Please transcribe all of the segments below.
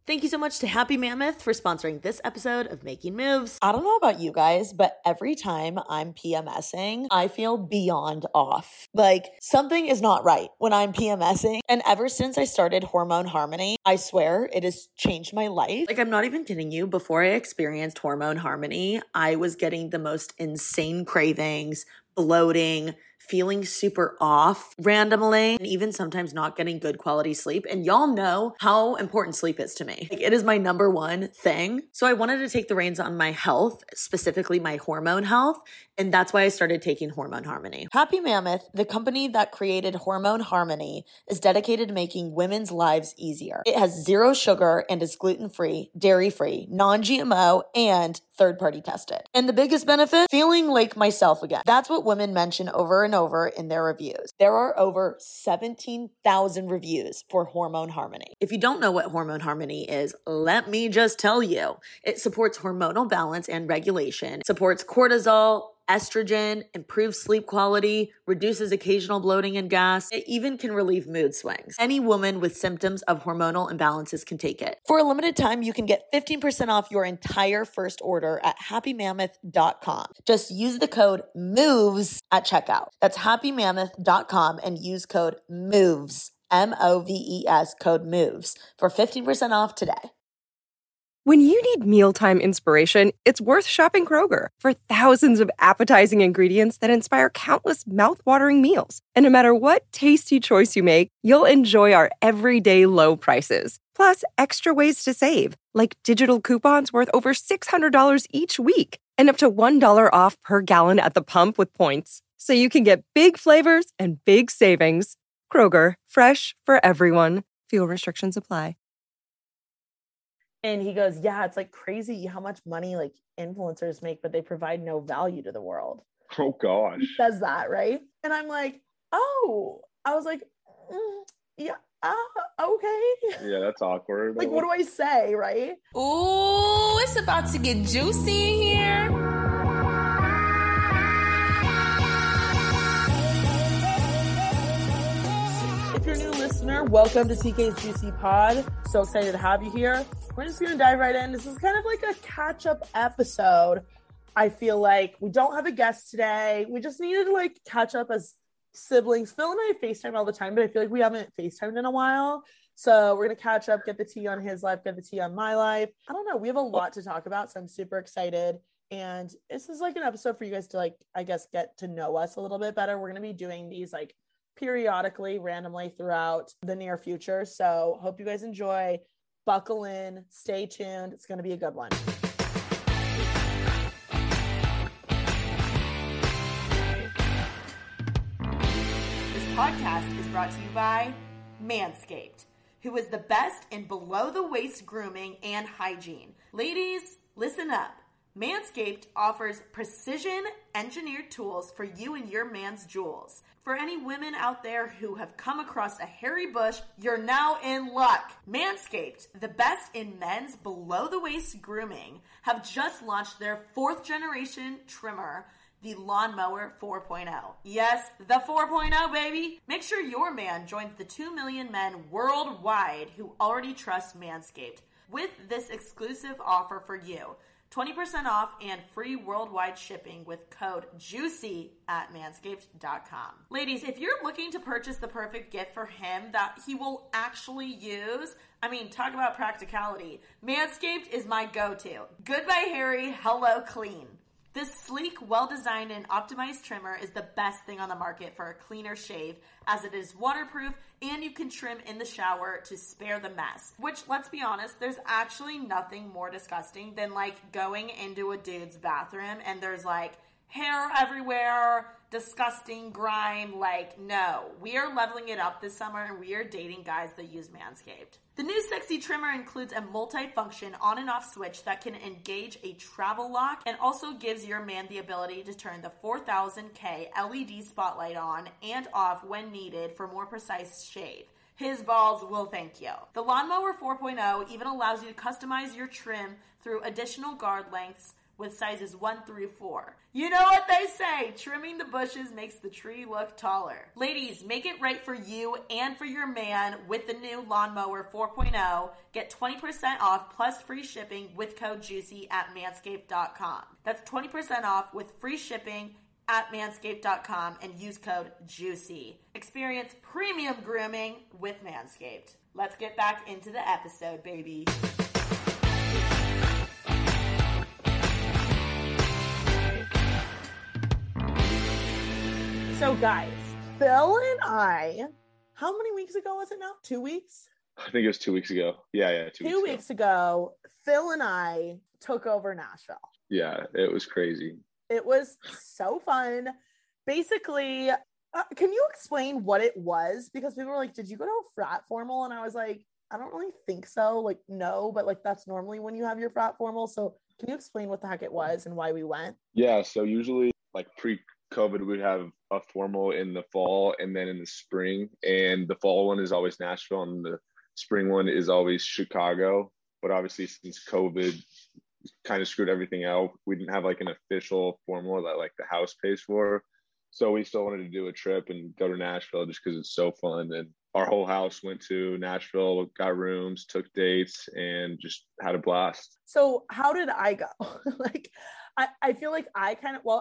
Thank you so much to Happy Mammoth for sponsoring this episode of Making Moves. I don't know about you guys, but every time I'm PMSing, I feel beyond off. Like something is not right when I'm PMSing. And ever since I started Hormone Harmony, I swear it has changed my life. Like, I'm not even kidding you. Before I experienced Hormone Harmony, I was getting the most insane cravings, bloating, feeling super off randomly, and even sometimes not getting good quality sleep. And y'all know how important sleep is to me. Like, it is my number one thing. So I wanted to take the reins on my health, specifically my hormone health. And that's why I started taking Hormone Harmony. Happy Mammoth, the company that created Hormone Harmony, is dedicated to making women's lives easier. It has 0 sugar and is gluten-free, dairy-free, non-GMO, and third-party tested. And the biggest benefit? Feeling like myself again. That's what women mention over and over in their reviews. There are over 17,000 reviews for Hormone Harmony. If you don't know what Hormone Harmony is, let me just tell you. It supports hormonal balance and regulation, supports cortisol, estrogen, improves sleep quality, reduces occasional bloating and gas. It even can relieve mood swings. Any woman with symptoms of hormonal imbalances can take it. For a limited time, you can get 15% off your entire first order at happymammoth.com. Just use the code MOVES at checkout. That's happymammoth.com and use code MOVES, MOVES, code MOVES for 15% off today. When you need mealtime inspiration, it's worth shopping Kroger for thousands of appetizing ingredients that inspire countless mouth-watering meals. And no matter what tasty choice you make, you'll enjoy our everyday low prices. Plus, extra ways to save, like digital coupons worth over $600 each week and up to $1 off per gallon at the pump with points. So you can get big flavors and big savings. Kroger, fresh for everyone. Fuel restrictions apply. And he goes, yeah, it's like crazy how much money like influencers make, but they provide no value to the world. Oh gosh. He says that, right? And I'm like, oh, I was like, yeah, okay. Yeah, that's awkward. Like, what do I say, right? Ooh, it's about to get juicy in here. If you're a new listener, welcome to TK's Juicy Pod. So excited to have you here. We're just going to dive right in. This is kind of like a catch-up episode. I feel like we don't have a guest today. We just needed to like catch up as siblings. Phil and I FaceTime all the time, but I feel like we haven't FaceTimed in a while. So we're going to catch up, get the tea on his life, get the tea on my life. I don't know. We have a lot to talk about, so I'm super excited. And this is like an episode for you guys to like, I guess, get to know us a little bit better. We're going to be doing these like periodically, randomly throughout the near future. So hope you guys enjoy. Buckle in, stay tuned. It's going to be a good one. This podcast is brought to you by Manscaped, who is the best in below-the-waist grooming and hygiene. Ladies, listen up. Manscaped offers precision-engineered tools for you and your man's jewels. For any women out there who have come across a hairy bush, you're now in luck. Manscaped, the best in men's below-the-waist grooming, have just launched their 4th generation trimmer, the Lawnmower 4.0. Yes, the 4.0, baby. Make sure your man joins the 2 million men worldwide who already trust Manscaped with this exclusive offer for you. 20% off and free worldwide shipping with code JUICY at manscaped.com. Ladies, if you're looking to purchase the perfect gift for him that he will actually use, I mean, talk about practicality. Manscaped is my go-to. Goodbye, hairy. Hello, clean. This sleek, well-designed, and optimized trimmer is the best thing on the market for a cleaner shave, as it is waterproof and you can trim in the shower to spare the mess. Which, let's be honest, there's actually nothing more disgusting than like going into a dude's bathroom and there's like hair everywhere, disgusting grime. Like, no, we are leveling it up this summer and we are dating guys that use Manscaped. The new sexy trimmer includes a multi-function on and off switch that can engage a travel lock and also gives your man the ability to turn the 4000K LED spotlight on and off when needed for more precise shave. His balls will thank you. The Lawnmower 4.0 even allows you to customize your trim through additional guard lengths, with sizes 1 through 4. You know what they say, trimming the bushes makes the tree look taller. Ladies, make it right for you and for your man with the new Lawnmower 4.0. Get 20% off plus free shipping with code JUICY at manscaped.com. That's 20% off with free shipping at manscaped.com and use code JUICY. Experience premium grooming with Manscaped. Let's get back into the episode, baby. So guys, Phil and I, how many weeks ago was it now? 2 weeks? I think it was 2 weeks ago. Yeah, 2 weeks ago, Phil and I took over Nashville. Yeah, it was crazy. It was so fun. Basically, can you explain what it was? Because people were like, did you go to a frat formal? And I was like, I don't really think so. Like, no, but like that's normally when you have your frat formal. So can you explain what the heck it was and why we went? Yeah, so usually like pre-COVID, we'd have a formal in the fall and then in the spring. And the fall one is always Nashville and the spring one is always Chicago. But obviously since COVID kind of screwed everything out, we didn't have like an official formal that like the house pays for. So we still wanted to do a trip and go to Nashville just because it's so fun. And our whole house went to Nashville, got rooms, took dates, and just had a blast. So how did I go? Like, I feel like I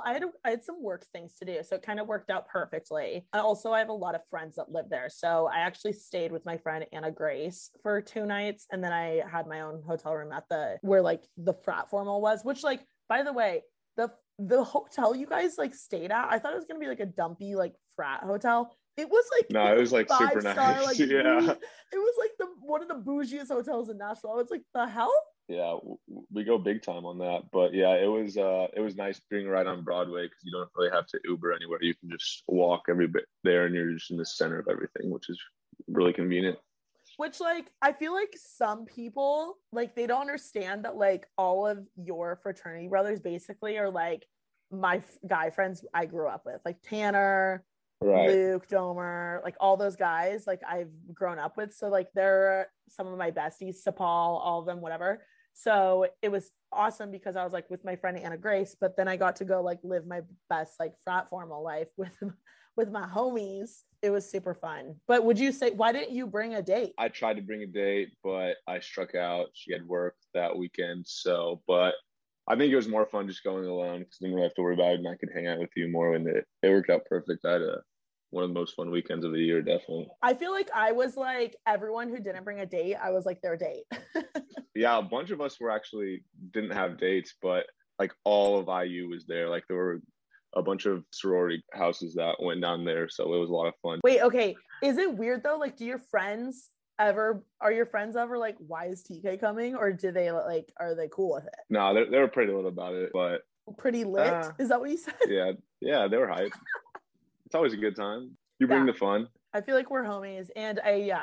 had some work things to do. So it kind of worked out perfectly. I have a lot of friends that live there. So I actually stayed with my friend Anna Grace for 2 nights. And then I had my own hotel room where like the frat formal was, which like, by the way, the hotel you guys like stayed at, I thought it was going to be like a dumpy like frat hotel. It was like, no, it was like super nice. Like, yeah. It was like one of the bougiest hotels in Nashville. I was like, the hell? Yeah, we go big time on that. But yeah, it was nice being right on Broadway because you don't really have to Uber anywhere. You can just walk every bit there and you're just in the center of everything, which is really convenient. Which like, I feel like some people, like they don't understand that like all of your fraternity brothers basically are like my guy friends I grew up with, like Tanner, right, Luke, Domer, like all those guys like I've grown up with. So like they're some of my besties, Sapal, all of them, whatever. So it was awesome because I was like with my friend Anna Grace, but then I got to go like live my best like frat formal life with my homies. It was super fun. But would you say, why didn't you bring a date? I tried to bring a date, but I struck out. She had work that weekend. So, but I think it was more fun just going alone because then we don't have to worry about it and I could hang out with you more. And it worked out perfect. I had one of the most fun weekends of the year, definitely. I feel like I was like everyone who didn't bring a date, I was like their date. Yeah, a bunch of us didn't have dates, but like all of IU was there. Like there were a bunch of sorority houses that went down there. So it was a lot of fun. Wait, okay. Is it weird though? Like, are your friends ever like, why is TK coming? Or do they like, are they cool with it? No, they were pretty lit about it, but. Pretty lit? Is that what you said? Yeah, they were hyped. It's always a good time. You bring the fun. I feel like we're homies, and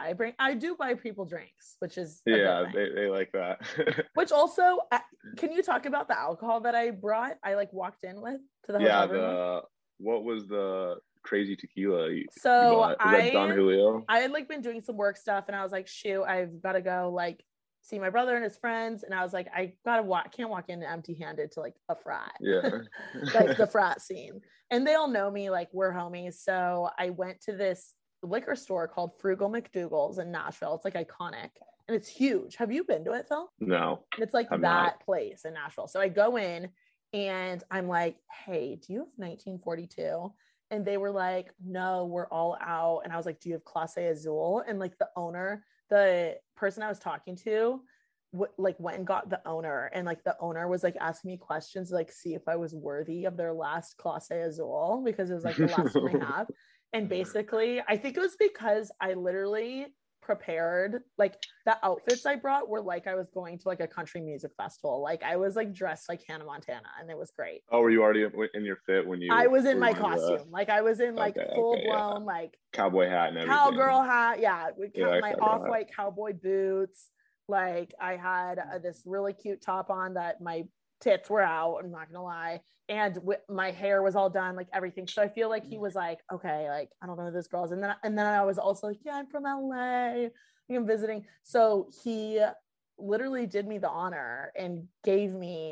I do buy people drinks, which is they like that. Which also, can you talk about the alcohol that I brought? I like walked in with to the hotel room. What was the crazy tequila? So was that Don Julio? I had like been doing some work stuff, and I was like, shoot, I've got to go like see my brother and his friends, and I was like, I can't walk in empty-handed to like a frat. Yeah. Like the frat scene. And they all know me, like we're homies. So I went to this liquor store called Frugal McDougal's in Nashville. It's like iconic and it's huge. Have you been to it, Phil? No. It's like place in Nashville. So I go in and I'm like, hey, do you have 1942? And they were like, no, we're all out. And I was like, do you have Clase Azul? And like the person I was talking to went and got the owner, and like the owner was like asking me questions to like see if I was worthy of their last Clase Azul because it was like the last one I have. And basically I think it was because I literally prepared, like the outfits I brought were like I was going to like a country music festival. Like I was like dressed like Hannah Montana, and it was great. Oh, were you already in your fit when you? I was in my costume. Like I was in like full blown like cowboy hat and everything. Cowgirl hat, yeah. My off-white cowboy boots. Like I had this really cute top on that my tits were out, I'm not gonna lie, and my hair was all done, like everything. So I feel like he was like, okay, like I don't know who this girl is. And then I was also like, yeah, I'm from LA, I'm visiting. So he literally did me the honor and gave me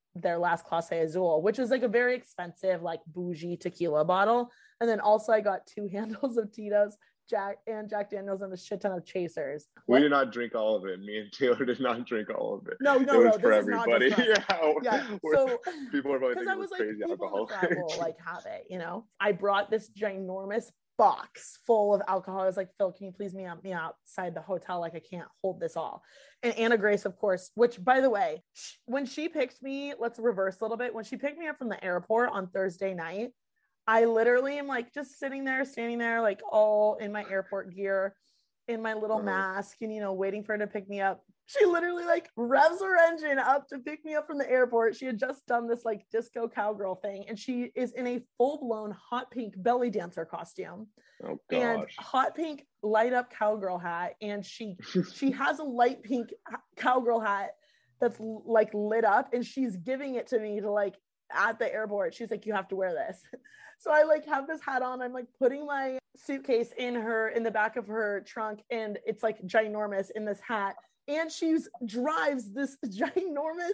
their last Clase Azul, which is like a very expensive, like bougie tequila bottle. And then also I got 2 handles of Tito's, Jack Daniels, and a shit ton of Chasers. We did not drink all of it. Me and Taylor did not drink all of it. No, it was for this everybody. is not just for us. Yeah. So people are probably because thinking I was like, crazy people alcohol. in the crowd will like have it, you know. I brought this ginormous box full of alcohol. I was like, Phil, can you please meet me outside the hotel? Like, I can't hold this all. And Anna Grace, of course, which, by the way, when she picked me, let's reverse a little bit. When she picked me up from the airport on Thursday night, I literally am like just standing there, like all in my airport gear, in my little mask, and, you know, waiting for her to pick me up. She literally like revs her engine up to pick me up from the airport. She had just done this like disco cowgirl thing, and she is in a full-blown hot pink belly dancer costume. Oh gosh. And hot pink light up cowgirl hat, and she has a light pink cowgirl hat that's like lit up, and she's giving it to me to like at the airport. She's like, you have to wear this. So I like have this hat on. I'm like putting my suitcase in the back of her trunk, and it's like ginormous in this hat. And she drives this ginormous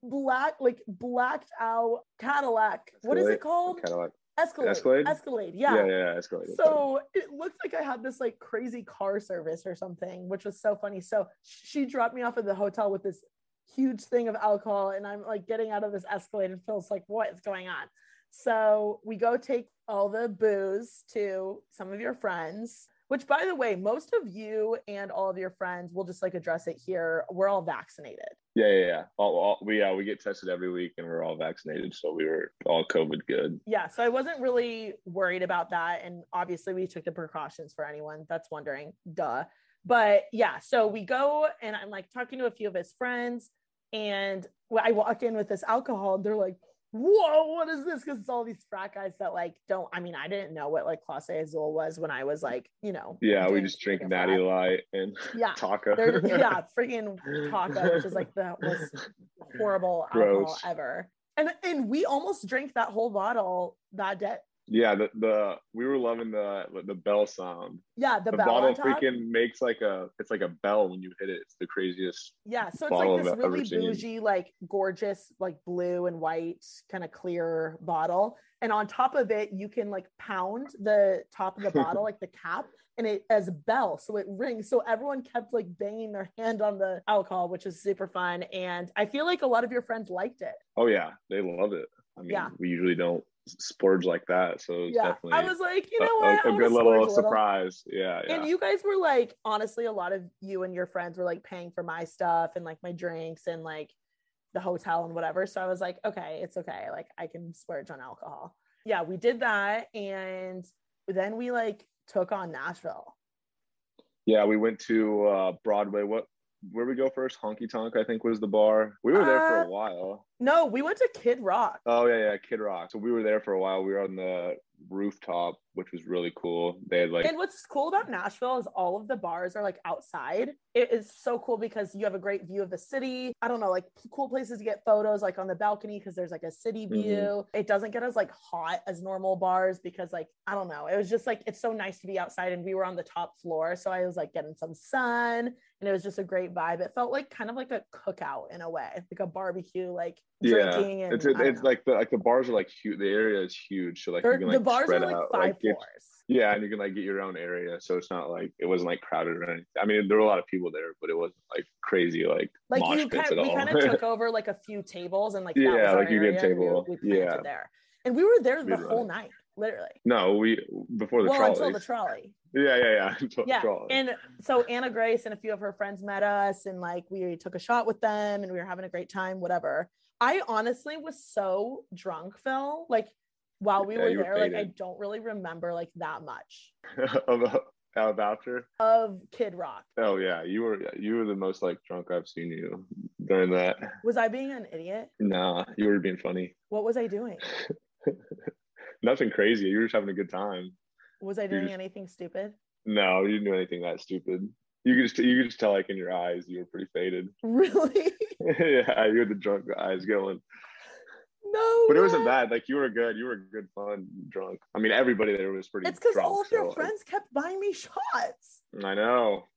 blacked out Cadillac. What is it called? Cadillac. Escalade. Yeah, Escalade. So it looked like I had this like crazy car service or something, which was so funny. So she dropped me off at the hotel with this huge thing of alcohol, and I'm like getting out of this Escalade, and Phil's like, what is going on? So we go take all the booze to some of your friends, which, by the way, most of you and all of your friends, will just like address it here. We're all vaccinated. Yeah. We get tested every week, and we're all vaccinated. So we were all COVID good. Yeah. So I wasn't really worried about that. And obviously we took the precautions for anyone that's wondering, duh. But yeah, so we go, and I'm like talking to a few of his friends, and I walk in with this alcohol, and they're like, whoa, what is this? Because it's all these frat guys that like I didn't know what like Clase Azul was when I was like, you know. Yeah, we just drink Natty Light and Taco. Freaking Taco, which is like the most horrible alcohol ever. And we almost drank that whole bottle that day. Yeah, we were loving the bell sound. Yeah, the bell bottle freaking makes it's like a bell when you hit it. It's the craziest. Yeah, so it's like this really bougie, like gorgeous, like blue and white kind of clear bottle. And on top of it, you can like pound the top of the bottle, like the cap, and it as a bell, so it rings. So everyone kept like banging their hand on the alcohol, which is super fun. And I feel like a lot of your friends liked it. Oh yeah, they love it. I mean, we usually don't splurge like that, so it's definitely I was like, you know what, a good little surprise. Yeah. And you guys were like, honestly, a lot of you and your friends were like paying for my stuff and like my drinks and like the hotel and whatever, so I was like, okay, it's okay, like I can splurge on alcohol. Yeah, we did that, and then we like took on Nashville. Yeah, we went to Broadway. Where we go first? Honky Tonk, I think, was the bar. We were there for a while. No, we went to Kid Rock. Oh yeah, Kid Rock. So we were there for a while. We were on the rooftop, which was really cool. They had like, and what's cool about Nashville is all of the bars are like outside. It is so cool because you have a great view of the city. I don't know, like cool places to get photos, like on the balcony, because there's like a city view. It doesn't get as like hot as normal bars because like, I don't know, it was just like, it's so nice to be outside, and we were on the top floor, so I was like getting some sun, and it was just a great vibe. It felt like kind of like a cookout in a way, like a barbecue, like drinking. And it's like the bars are like huge. The area is huge, so like you can like the bars spread are like out, 5 like, floors. Yeah, and you can like get your own area, so it's not like, it wasn't like crowded or anything. I mean, there were a lot of people there, but it wasn't like crazy like mosh pits at all. We kind of took over like a few tables, and like that was our like you area, get table. We planted there, and we were there the whole night, literally. No, before the trolley. Until the trolley. Yeah. Trolley. And so Anna Grace and a few of her friends met us, and like we took a shot with them, and we were having a great time. Whatever. I honestly was so drunk, Phil. Like while we were there, like I don't really remember like that much after of Kid Rock. Oh yeah, you were the most like drunk I've seen you during that. Was I being an idiot? Nah, you were being funny. What was I doing? Nothing crazy. You were just having a good time. Was I doing anything stupid? No, you didn't do anything that stupid. You could just tell like in your eyes you were pretty faded. Really? Yeah, you had the drunk eyes going. No, but it wasn't bad. Like you were good. You were good fun drunk. I mean, everybody there was pretty. It's because all of your friends kept buying me shots. I know.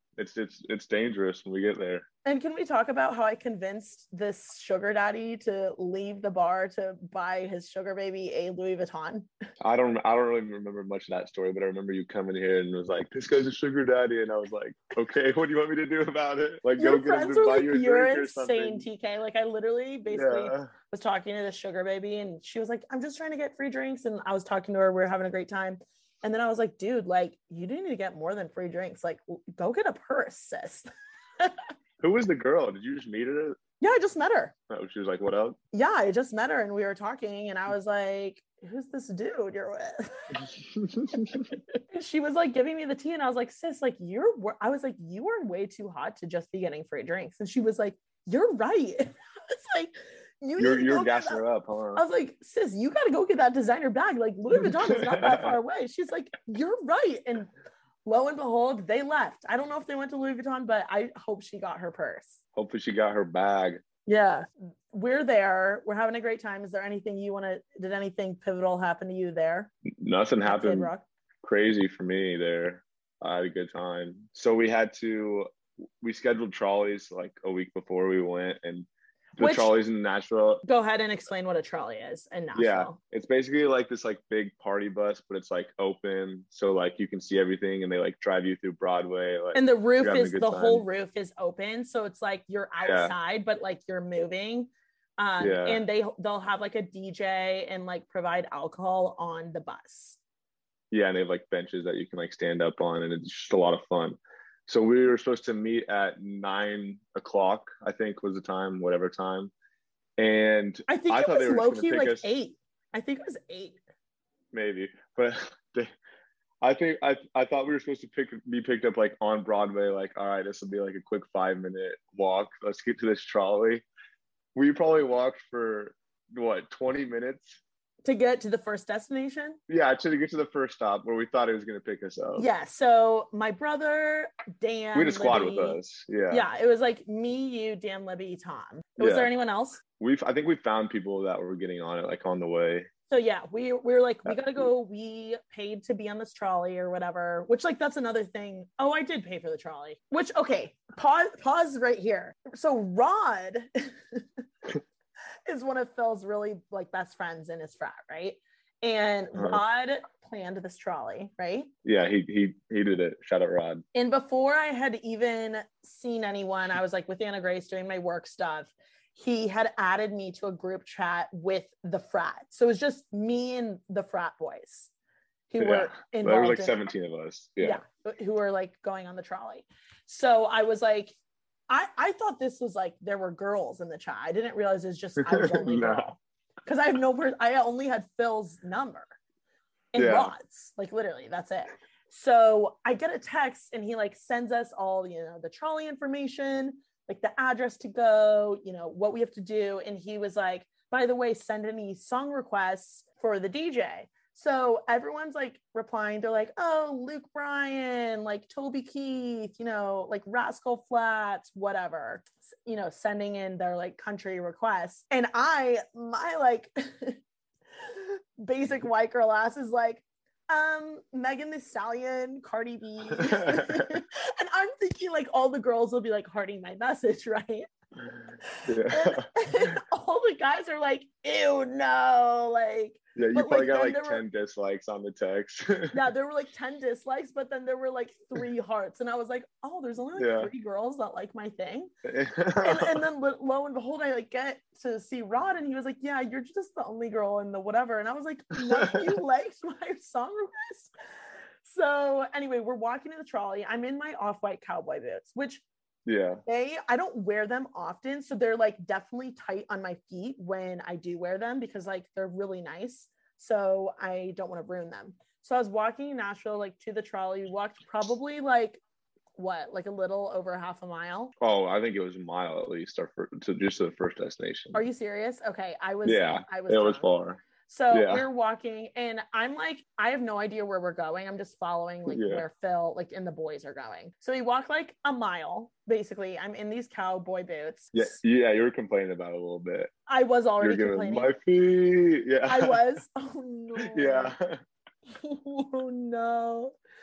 It's dangerous when we get there. And can we talk about how I convinced this sugar daddy to leave the bar to buy his sugar baby a Louis Vuitton? I don't really remember much of that story, but I remember you coming here and was like, "This guy's a sugar daddy," and I was like, "Okay, what do you want me to do about it? Like, Your go get him friends to were buy like, you a "You're drink or insane, something." TK." Like, I literally basically Yeah. was talking to the sugar baby, and she was like, "I'm just trying to get free drinks," and I was talking to her. We were having a great time. And then I was like, dude, like, you do need to get more than free drinks. Like, go get a purse, sis. Who was the girl? Did you just meet her? Yeah, I just met her. Oh, she was like, "What up?" Yeah, I just met her and we were talking and I was like, who's this dude you're with? And she was like giving me the tea and I was like, sis, like I was like, you are way too hot to just be getting free drinks. And she was like, you're right. It's like, you're gassing her up, huh? I was like, sis, you got to go get that designer bag. Like Louis Vuitton is not that far away. She's like, you're right. And lo and behold, they left. I don't know if they went to Louis Vuitton, but I hope she got her purse. Hopefully she got her bag. Yeah, we're there. We're having a great time. Is there anything did anything pivotal happen to you there? Nothing happened Kid Rock? crazy for me there. I had a good time. So we scheduled trolleys like a week before we went, and the trolleys in Nashville. Go ahead and explain what a trolley is in Nashville. Yeah, it's basically like this like big party bus, but it's like open, so like you can see everything, and they like drive you through Broadway. Like, and the roof is whole roof is open, so it's like you're outside, but like you're moving. And they'll have like a DJ and like provide alcohol on the bus. Yeah, and they have like benches that you can like stand up on, and it's just a lot of fun. So we were supposed to meet at 9 o'clock, I think was the time, whatever time. And I think it was low-key like 8. I think it was 8. Maybe. But I thought we were supposed to be picked up like on Broadway, like, all right, this will be like a quick 5-minute walk. Let's get to this trolley. We probably walked for 20 minutes? To get to the first destination? Yeah, to get to the first stop where we thought it was going to pick us up. Yeah, so my brother, Dan, we had a squad with us. Yeah, it was like me, you, Dan, Libby, Tom. Was there anyone else? I think we found people that were getting on it, like on the way. So yeah, we were like, we gotta go. We paid to be on this trolley or whatever, which like, that's another thing. Oh, I did pay for the trolley, which, okay, pause right here. So Rod is one of Phil's really like best friends in his frat, right? And Rod planned this trolley, right? Yeah, he did it. Shout out Rod. And before I had even seen anyone, I was like with Anna Grace doing my work stuff. He had added me to a group chat with the frat. So it was just me and the frat boys who were involved. There were like 17 of us. Yeah, who were like going on the trolley. So I was like, I thought this was like there were girls in the chat. I didn't realize it was just I was only girl. Because I only had Phil's number and Rod's. Like literally, that's it. So I get a text and he like sends us all, the trolley information, like the address to go, what we have to do. And he was like, by the way, send any song requests for the DJ. So everyone's like replying to like, oh, Luke Bryan, like Toby Keith, like Rascal Flatts, whatever, sending in their like country requests. And my like basic white girl ass is like, Megan Thee Stallion, Cardi B. And I'm thinking like all the girls will be like hearting my message, right? And all the guys are like, ew, no, like. Yeah, you probably got like 10 dislikes on the text. Yeah, there were like 10 dislikes, but then there were like 3 hearts. And I was like, oh, there's only like 3 girls that like my thing. and then lo and behold, I like get to see Rod and he was like, yeah, you're just the only girl in the whatever. And I was like, no, you liked my song request. So anyway, we're walking to the trolley. I'm in my off-white cowboy boots, which I don't wear them often, so they're like definitely tight on my feet when I do wear them because like they're really nice, so I don't want to ruin them. So I was walking in Nashville like to the trolley. We walked probably like a little over half a mile. Oh, I think it was a mile at least, to the first destination. Are you serious? Okay, I was far. So we're walking and I'm like, I have no idea where we're going. I'm just following like where Phil like and the boys are going. So we walk like a mile, basically. I'm in these cowboy boots. Yeah, you were complaining about it a little bit. I was already complaining. My feet. Yeah. I was. Oh no. Yeah. Oh no.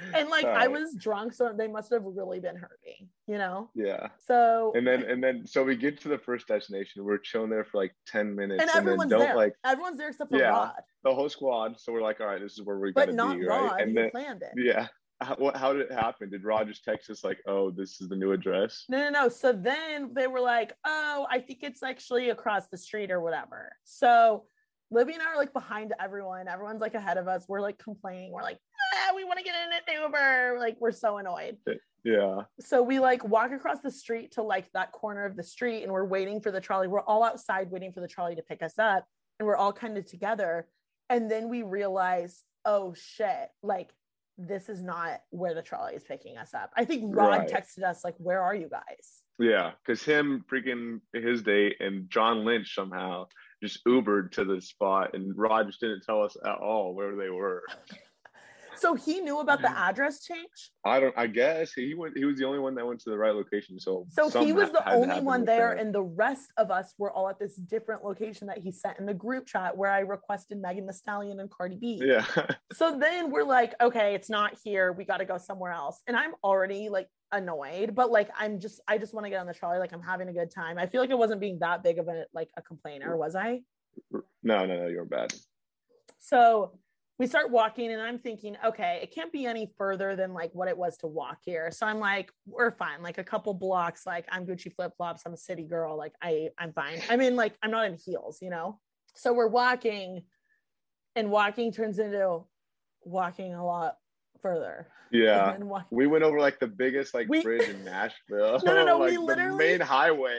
And like I was drunk, so they must have really been hurting, Yeah. So and then so we get to the first destination. We're chilling there for like 10 minutes, and everyone's there. Everyone's there except for Rod. The whole squad. So we're like, all right, this is where we're but gonna not be, Rod, right? And who then planned it. Yeah. How did it happen? Did Rod just text us like, oh, this is the new address? No. So then they were like, oh, I think it's actually across the street or whatever. So Libby and I are like behind everyone. Everyone's like ahead of us. We're like complaining. We're like, we want to get in an Uber. Like, we're so annoyed. Yeah. So we like walk across the street to like that corner of the street, and we're waiting for the trolley. We're all outside waiting for the trolley to pick us up, and we're all kind of together. And then we realize, oh shit, like this is not where the trolley is picking us up. I think Rod texted us like, where are you guys? Yeah, because him freaking his date and John Lynch somehow just Ubered to the spot, and Rod just didn't tell us at all where they were. So he knew about the address change? I guess he was the only one that went to the right location. So he was the only one there, and the rest of us were all at this different location that he sent in the group chat where I requested Megan Thee Stallion and Cardi B. Yeah. So then we're like, okay, it's not here. We got to go somewhere else. And I'm already like annoyed, but like I just want to get on the trolley. Like I'm having a good time. I feel like I wasn't being that big of a complainer, was I? No, you're bad. So we start walking, and I'm thinking, okay, it can't be any further than like what it was to walk here. So I'm like, we're fine. Like a couple blocks, like I'm Gucci flip-flops. I'm a city girl. Like I'm fine. I mean, like I'm not in heels, So we're walking, and walking turns into walking a lot further. Yeah. We went over like the biggest bridge in Nashville. No. Like we literally, the main highway.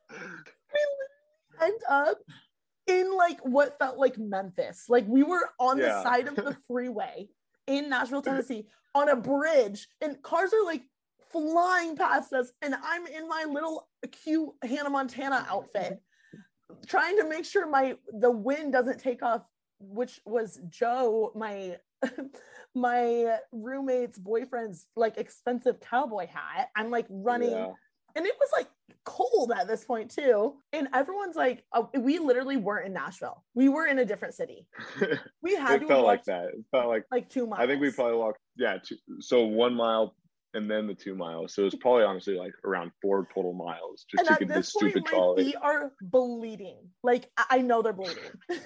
We end up in like what felt like Memphis. Like we were on the side of the freeway in Nashville, Tennessee, on a bridge, and cars are like flying past us, and I'm in my little cute Hannah Montana outfit trying to make sure the wind doesn't take off, which was Joe, my my roommate's boyfriend's like expensive cowboy hat. I'm like running, and it was like cold at this point too, and everyone's like, we literally weren't in Nashville. We were in a different city. We had it felt like that. It felt like 2 miles. I think we probably walked 1 mile and then the 2 miles. So it's probably honestly like around 4 total miles just to get this stupid trolley. My feet are bleeding. Like I know they're bleeding.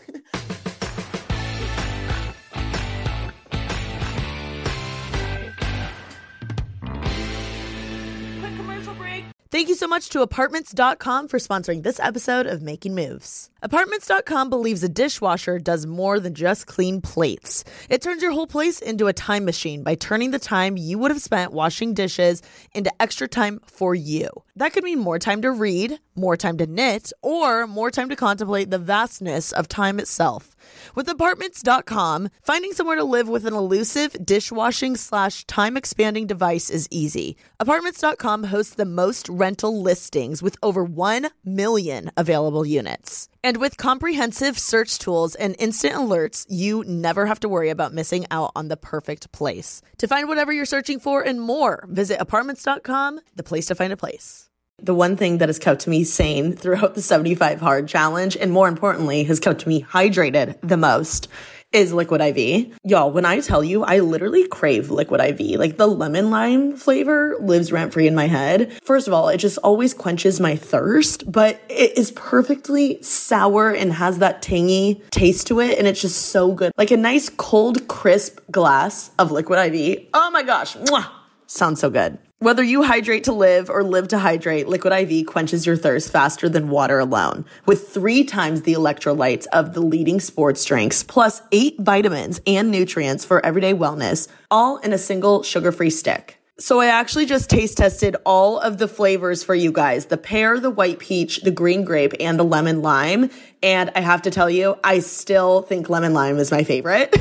Thank you so much to Apartments.com for sponsoring this episode of Making Moves. Apartments.com believes a dishwasher does more than just clean plates. It turns your whole place into a time machine by turning the time you would have spent washing dishes into extra time for you. That could mean more time to read, more time to knit, or more time to contemplate the vastness of time itself. With Apartments.com, finding somewhere to live with an elusive dishwashing/time expanding device is easy. Apartments.com hosts the most rental listings with over 1 million available units. And with comprehensive search tools and instant alerts, you never have to worry about missing out on the perfect place. To find whatever you're searching for and more, visit Apartments.com, the place to find a place. The one thing that has kept me sane throughout the 75 Hard Challenge, and more importantly, has kept me hydrated the most, is Liquid IV. Y'all, when I tell you, I literally crave Liquid IV. Like the lemon lime flavor lives rent free in my head. First of all, it just always quenches my thirst, but it is perfectly sour and has that tangy taste to it. And it's just so good. Like a nice cold, crisp glass of Liquid IV. Oh my gosh. Mwah! Sounds so good. Whether you hydrate to live or live to hydrate, Liquid IV quenches your thirst faster than water alone. With 3 times the electrolytes of the leading sports drinks, plus 8 vitamins and nutrients for everyday wellness, all in a single sugar-free stick. So I actually just taste tested all of the flavors for you guys. The pear, the white peach, the green grape, and the lemon lime. And I have to tell you, I still think lemon lime is my favorite.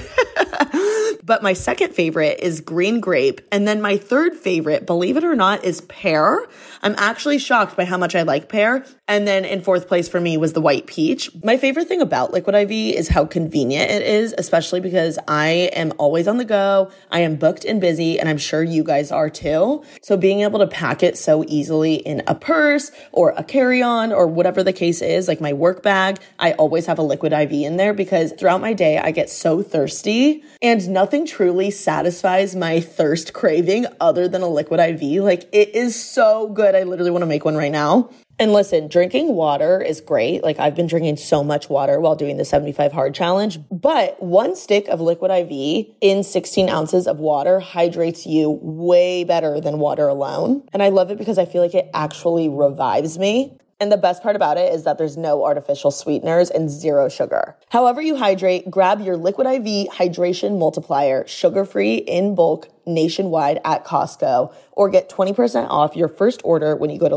But my second favorite is green grape. And then my third favorite, believe it or not, is pear. I'm actually shocked by how much I like pear. And then in fourth place for me was the white peach. My favorite thing about Liquid IV is how convenient it is, especially because I am always on the go. I am booked and busy, and I'm sure you guys are too. So being able to pack it so easily in a purse or a carry-on or whatever the case is, like my work bag, I always have a Liquid IV in there because throughout my day, I get so thirsty and nothing nothing truly satisfies my thirst craving other than a liquid IV. Like, it is so good. I literally want to make one right now. And listen, drinking water is great. Like, I've been drinking so much water while doing the 75 hard challenge, but one stick of liquid IV in 16 ounces of water hydrates you way better than water alone. And I love it because I feel like it actually revives me. And the best part about it is that there's no artificial sweeteners and zero sugar. However you hydrate, grab your Liquid IV Hydration Multiplier, sugar-free in bulk nationwide at Costco, or get 20% off your first order when you go to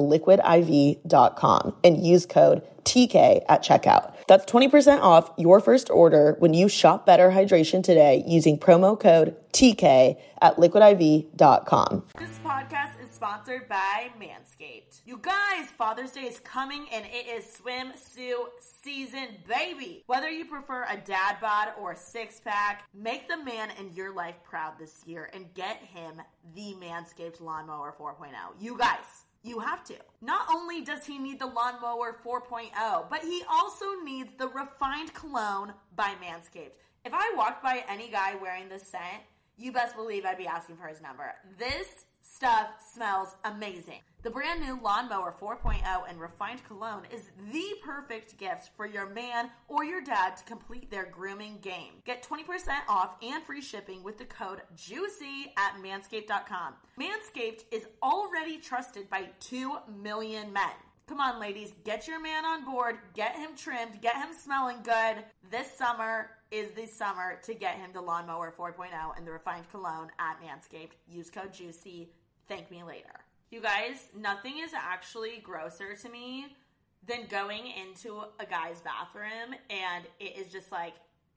liquidiv.com and use code TK at checkout. That's 20% off your first order when you shop Better Hydration today using promo code TK at liquidiv.com. This podcast is sponsored by Manscaped. You guys, Father's Day is coming and it is swimsuit season, baby. Whether you prefer a dad bod or a six-pack, make the man in your life proud this year and get him the Manscaped Lawnmower 4.0. You guys, you have to. Not only does he need the Lawnmower 4.0, but he also needs the Refined Cologne by Manscaped. If I walked by any guy wearing this scent, you best believe I'd be asking for his number. This stuff smells amazing. The brand new Lawnmower 4.0 and Refined Cologne is the perfect gift for your man or your dad to complete their grooming game. Get 20% off and free shipping with the code JUICY at manscaped.com. Manscaped is already trusted by 2 million men. Come on, ladies, get your man on board, get him trimmed, get him smelling good. This summer is the summer to get him the Lawnmower 4.0 and the Refined Cologne at Manscaped. Use code JUICY. Thank me later. You guys, nothing is actually grosser to me than going into a guy's bathroom and it is just like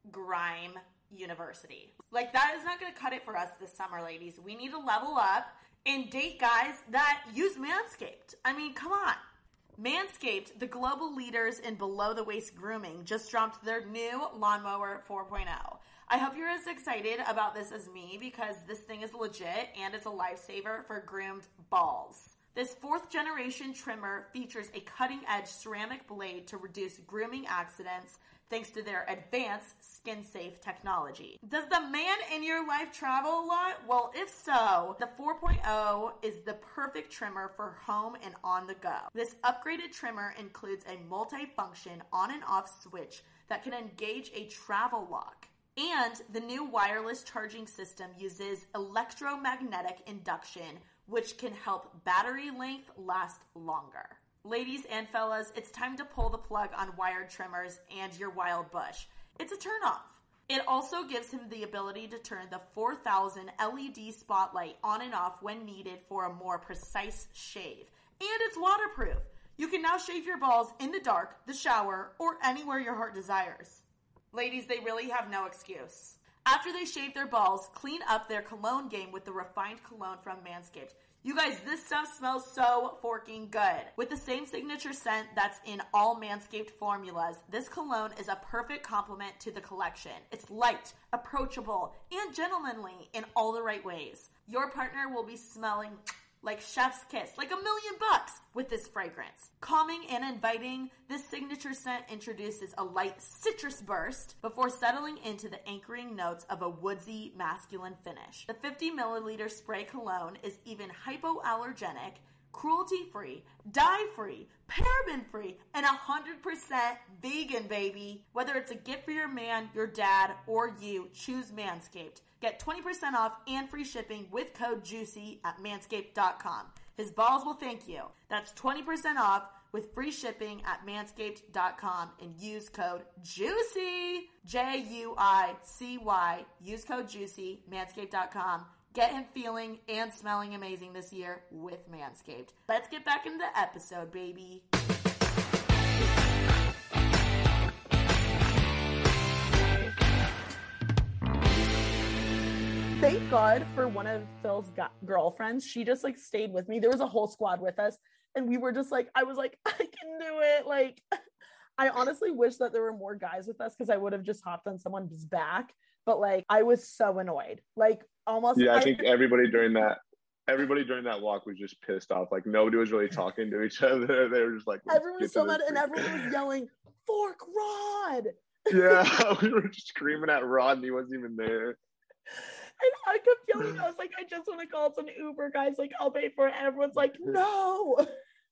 grime university. Like, that is not going to cut it for us this summer, ladies. We need to level up and date guys that use Manscaped. I mean, come on. Manscaped, the global leaders in below-the-waist grooming, just dropped their new Lawnmower 4.0. I hope you're as excited about this as me because this thing is legit and it's a lifesaver for groomed balls. This 4th generation trimmer features a cutting-edge ceramic blade to reduce grooming accidents thanks to their advanced skin-safe technology. Does the man in your life travel a lot? Well, if so, the 4.0 is the perfect trimmer for home and on the go. This upgraded trimmer includes a multi-function on and off switch that can engage a travel lock. And the new wireless charging system uses electromagnetic induction, which can help battery length last longer. Ladies and fellas, it's time to pull the plug on wired trimmers and your wild bush. It's a turnoff. It also gives him the ability to turn the 4000 LED spotlight on and off when needed for a more precise shave. And it's waterproof. You can now shave your balls in the dark, the shower, or anywhere your heart desires. Ladies, they really have no excuse. After they shave their balls, clean up their cologne game with the Refined Cologne from Manscaped. You guys, this stuff smells so forking good. With the same signature scent that's in all Manscaped formulas, this cologne is a perfect complement to the collection. It's light, approachable, and gentlemanly in all the right ways. Your partner will be smelling like chef's kiss, like $1 million with this fragrance. Calming and inviting, this signature scent introduces a light citrus burst before settling into the anchoring notes of a woodsy masculine finish. The 50 milliliter spray cologne is even hypoallergenic, cruelty-free, dye-free, paraben-free, and 100% vegan, baby. Whether it's a gift for your man, your dad, or you, choose Manscaped. Get 20% off and free shipping with code JUICY at manscaped.com. His balls will thank you. That's 20% off with free shipping at manscaped.com and use code JUICY, JUICY. Use code JUICY, manscaped.com. Get him feeling and smelling amazing this year with Manscaped. Let's get back into the episode, baby. Thank God for one of Phil's girlfriends. She just like stayed with me. There was a whole squad with us and we were just like, I was like, I can do it. Like, I honestly wish that there were more guys with us because I would have just hopped on someone's back. But like, I was so annoyed. Like almost. Yeah, I think everybody during that walk was just pissed off. Like nobody was really talking to each other. They were just like, everyone was so mad and everyone was yelling, "Fork Rod!" Yeah, we were screaming at Rod and he wasn't even there. And I kept yelling, I was like, I just want to call some Uber, guys. Like, I'll pay for it. And everyone's like, no.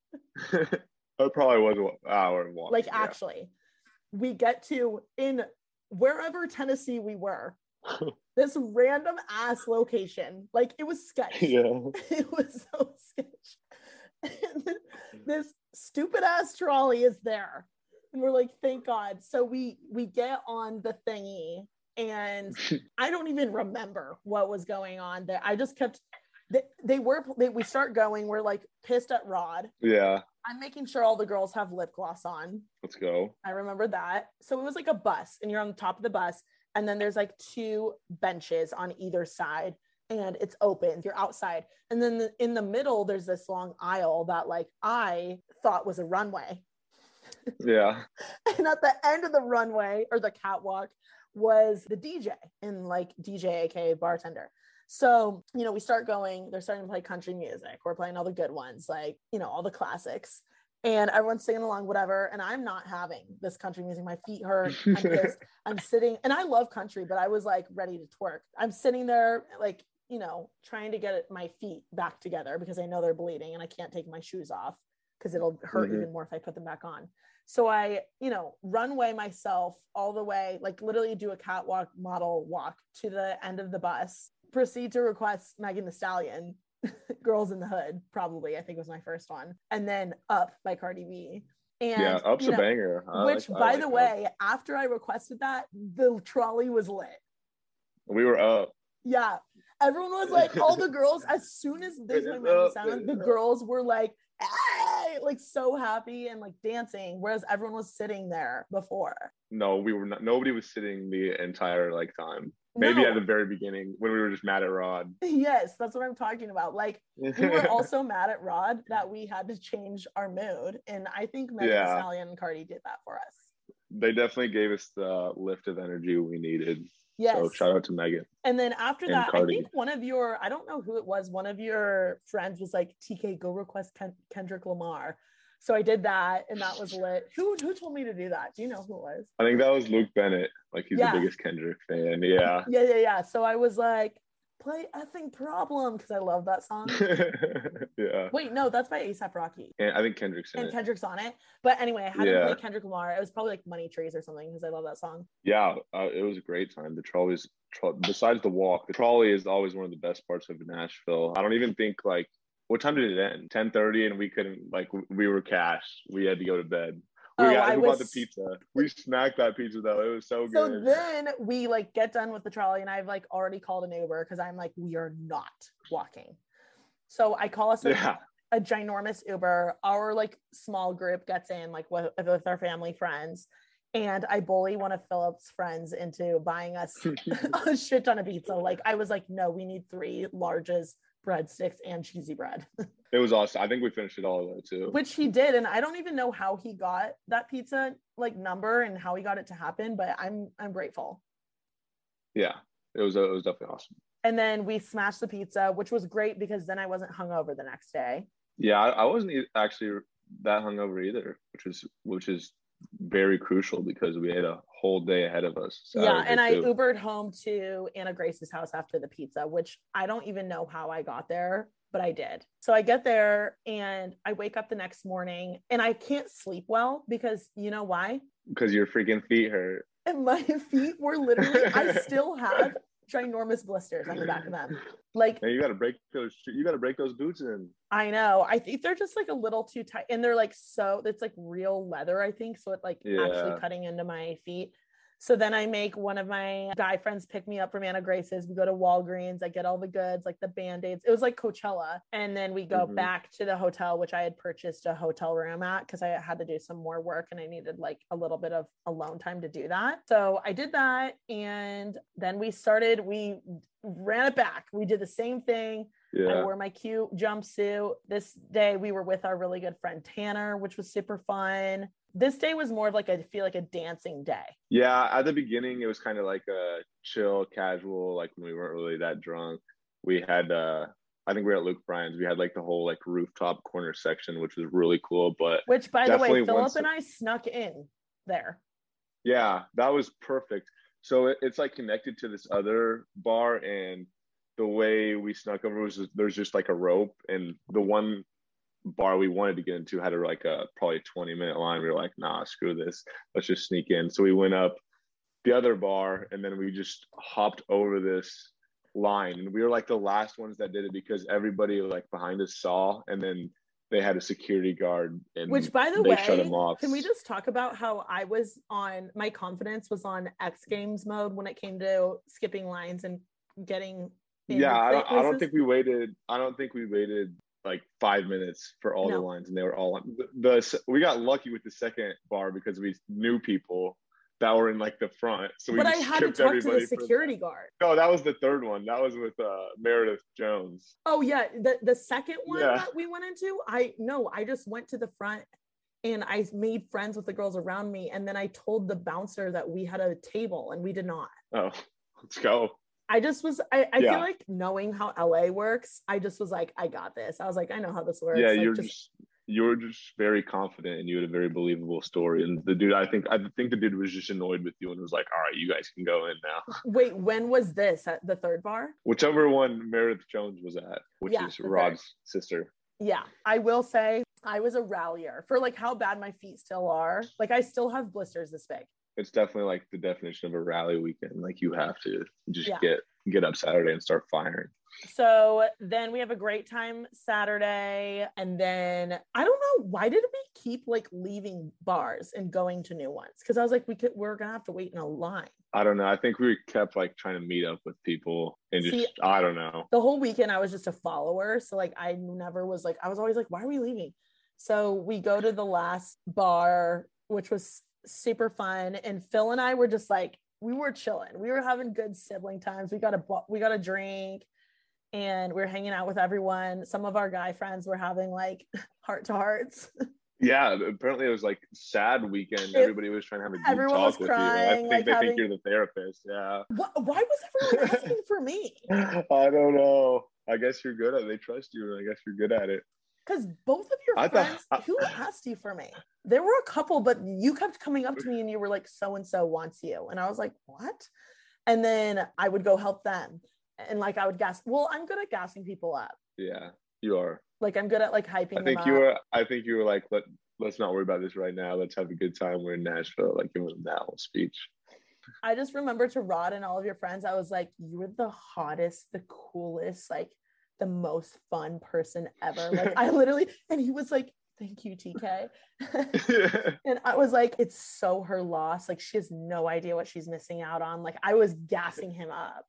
That probably was an hour and walking. Like, actually, we get to in wherever Tennessee we were, this random ass location. Like, it was sketch. Yeah. It was so sketch. And this stupid ass trolley is there. And we're like, thank God. So we get on the thingy, and I don't even remember what was going on there. I just kept, we start going. We're like pissed at Rod. Yeah. I'm making sure all the girls have lip gloss on. Let's go. I remember that. So it was like a bus, and you're on the top of the bus, and then there's like 2 benches on either side, and it's open. You're outside. And then in the middle, there's this long aisle that like I thought was a runway. Yeah. And at the end of the runway or the catwalk was the DJ, and like DJ, aka bartender. So, you know, we start going, they're starting to play country music. We're playing all the good ones, like, you know, all the classics. And everyone's singing along, whatever. And I'm not having this country music. My feet hurt. I'm pissed. I'm sitting, and I love country, but I was like ready to twerk. I'm sitting there, like, you know, trying to get my feet back together because I know they're bleeding and I can't take my shoes off because it'll hurt even more if I put them back on. So I, you know, runway myself all the way, like literally do a catwalk model walk to the end of the bus, proceed to request Megan Thee Stallion, Girls in the Hood, probably, I think was my first one. And then Up by Cardi B. And yeah, Up's a banger. Which, by the way, after I requested that, the trolley was lit. We were up. Yeah. Everyone was like, all the girls, as soon as they played Megan Thee Stallion, the girls were like, hey, like so happy and like dancing, whereas everyone was sitting there before. No, we were not. Nobody was sitting the entire like time. Maybe at the very beginning when we were just mad at Rod. Yes, that's what I'm talking about. Like, we were also mad at Rod that we had to change our mood, and I think Megan Thee Stallion and Cardi did that for us. They definitely gave us the lift of energy we needed. Yes. So shout out to Megan. And then after that, Cardi. I think one of your, I don't know who it was, one of your friends was like, TK, go request Kendrick Lamar. So I did that, and that was lit. Who told me to do that? Do you know who it was? I think that was Luke Bennett. Like, he's the biggest Kendrick fan. Yeah. Yeah. So I was like, play effing Problem, because I love that song. Yeah. Wait, no, that's by A$AP Rocky. And I think Kendrick's in it. And Kendrick's on it. But anyway, I had to play Kendrick Lamar. It was probably like Money Trees or something, because I love that song. Yeah, it was a great time. The trolley's, besides the walk, the trolley is always one of the best parts of Nashville. I don't even think, like, what time did it end? 10:30, and we couldn't, like, we were cashed. We had to go to bed. We bought the pizza. We snacked that pizza though. It was so good. So then we like get done with the trolley, and I've like already called an Uber because I'm like, we are not walking. So I call us a ginormous Uber. Our like small group gets in like with our family friends, and I bully one of Philip's friends into buying us a shit ton of pizza. Like, I was like, no, we need 3 larges, breadsticks, and cheesy bread. It was awesome. I think we finished it all though too. Which he did, and I don't even know how he got that pizza like number and how he got it to happen, but I'm grateful. Yeah, it was definitely awesome. And then we smashed the pizza, which was great because then I wasn't hungover the next day. Yeah, I wasn't actually that hungover either, which is very crucial because we had a whole day ahead of us. Yeah, and I Ubered home to Anna Grace's house after the pizza, which I don't even know how I got there, but I did. So I get there and I wake up the next morning and I can't sleep well because you know why? Because your freaking feet hurt. And my feet were literally, I still have ginormous blisters on the back of them. Like, man, you gotta break those boots in. I know. I think they're just like a little too tight, and they're like, so it's like real leather, I think, so it like actually cutting into my feet. So then I make one of my guy friends pick me up from Anna Grace's. We go to Walgreens. I get all the goods, like the Band-Aids. It was like Coachella. And then we go back to the hotel, which I had purchased a hotel room at because I had to do some more work and I needed like a little bit of alone time to do that. So I did that. And then we ran it back. We did the same thing. Yeah. I wore my cute jumpsuit. This day we were with our really good friend Tanner, which was super fun. This day was more of like, I feel like a dancing day. Yeah, at the beginning it was kind of like a chill, casual, like when we weren't really that drunk. We had I think we were at Luke Bryan's. We had like the whole like rooftop corner section, which was really cool. But which, by the way, Philip and I snuck in there. Yeah, that was perfect. So it's like connected to this other bar, and the way we snuck over was there's just like a rope, and the one bar we wanted to get into had like a probably 20-minute line. We were like, nah, screw this. Let's just sneak in. So we went up the other bar, and then we just hopped over this line. And we were like the last ones that did it because everybody like behind us saw, and then they had a security guard, and which, by the they way, shut him off. can we just talk about how my confidence was on X Games mode when it came to skipping lines and getting yeah, I don't think we waited like 5 minutes for all the lines, and they were all on. We got lucky with the second bar because we knew people that were in like the front. So but I had to talk to the security guard. No, that was the third one. That was with Meredith Jones. Oh yeah, the second one that we went into, I just went to the front and I made friends with the girls around me, and then I told the bouncer that we had a table and we did not. Oh, let's go. I just was, I feel like knowing how LA works, I just was like, I got this. I was like, I know how this works. Yeah, like, you were just very confident, and you had a very believable story. And the dude, I think the dude was just annoyed with you and was like, all right, you guys can go in now. Wait, when was this at the third bar? Whichever one Meredith Jones was at, which is Rod's sister. Yeah, I will say I was a rallier for like how bad my feet still are. Like I still have blisters this big. It's definitely like the definition of a rally weekend. Like you have to just get up Saturday and start firing. So then we have a great time Saturday. And then I don't know, why did we keep like leaving bars and going to new ones? Because I was like, we're going to have to wait in a line. I don't know. I think we kept like trying to meet up with people and I don't know. The whole weekend I was just a follower. So like I never was like, I was always like, why are we leaving? So we go to the last bar, which was super fun. And Phil and I were just like, we were chilling. We were having good sibling times. We got a drink. And we were hanging out with everyone. Some of our guy friends were having like heart-to-hearts. Yeah, apparently it was like sad weekend. Everybody was trying to have a good talk with crying, you. I think they think you're the therapist. Yeah. Why was everyone asking for me? I don't know. I guess you're good at it. They trust you, and I guess you're good at it. Because both of your friends, who asked you for me? There were a couple, but you kept coming up to me and you were like, so-and-so wants you. And I was like, what? And then I would go help them. And like I would gas. Well, I'm good at gassing people up. Yeah, you are. Like I'm good at like hyping them up. I think you were like, let's not worry about this right now. Let's have a good time. We're in Nashville. Like giving them that whole speech. I just remember to Rod and all of your friends, I was like, you were the hottest, the coolest, like the most fun person ever. Like I literally, and he was like, thank you, TK. And I was like, it's so her loss. Like she has no idea what she's missing out on. Like I was gassing him up.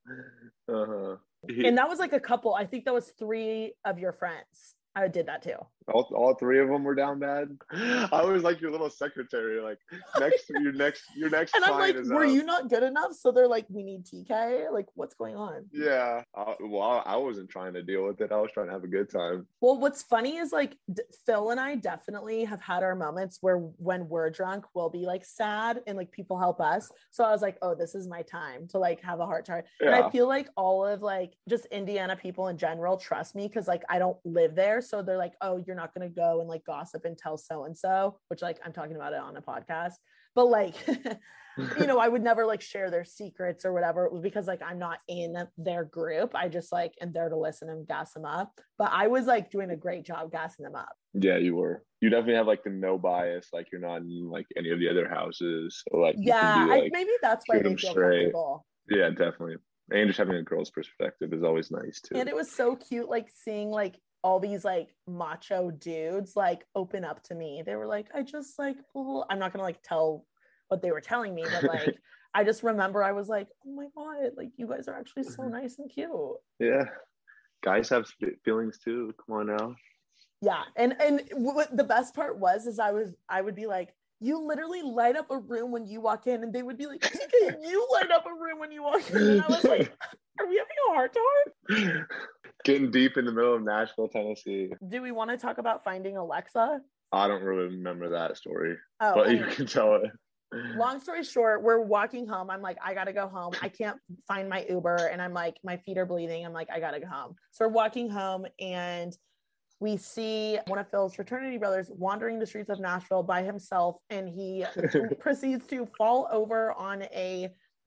And that was like a couple. I think that was 3 of your friends. I did that too. All 3 of them were down bad. I was like your little secretary, like your next. And I'm like, were you not good enough? So they're like, we need TK. Like, what's going on? Yeah. Well, I wasn't trying to deal with it. I was trying to have a good time. Well, what's funny is like Phil and I definitely have had our moments where when we're drunk, we'll be like sad and like people help us. So I was like, oh, this is my time to like have a heart to heart. And I feel like all of like just Indiana people in general trust me because like I don't live there. So they're like, oh, you're not going to go and like gossip and tell so-and-so, which like I'm talking about it on a podcast, but like, you know, I would never like share their secrets or whatever because like I'm not in their group. I just like am there to listen and gas them up. But I was like doing a great job gassing them up. Yeah, you were. You definitely have like the no bias, like you're not in like any of the other houses. So, like maybe that's why they feel comfortable. Yeah, definitely. And just having a girl's perspective is always nice too. And it was so cute, like seeing like all these like macho dudes like open up to me. They were like, I just like, I'm not gonna like tell what they were telling me, but like I just remember I was like, oh my god, like you guys are actually so nice and cute. Yeah, guys have feelings too. Come on now. Yeah, and what the best part was is I would be like, you literally light up a room when you walk in, and they would be like, TK, you light up a room when you walk in, and I was like, are we having a heart to heart? Getting deep in the middle of Nashville, Tennessee. Do we want to talk about finding Alexa? I don't really remember that story, but you can tell it. Long story short, we're walking home. I'm like, I gotta go home. I can't find my Uber, and I'm like, my feet are bleeding. I'm like, I gotta go home. So we're walking home, and we see one of Phil's fraternity brothers wandering the streets of Nashville by himself, and he proceeds to fall over on a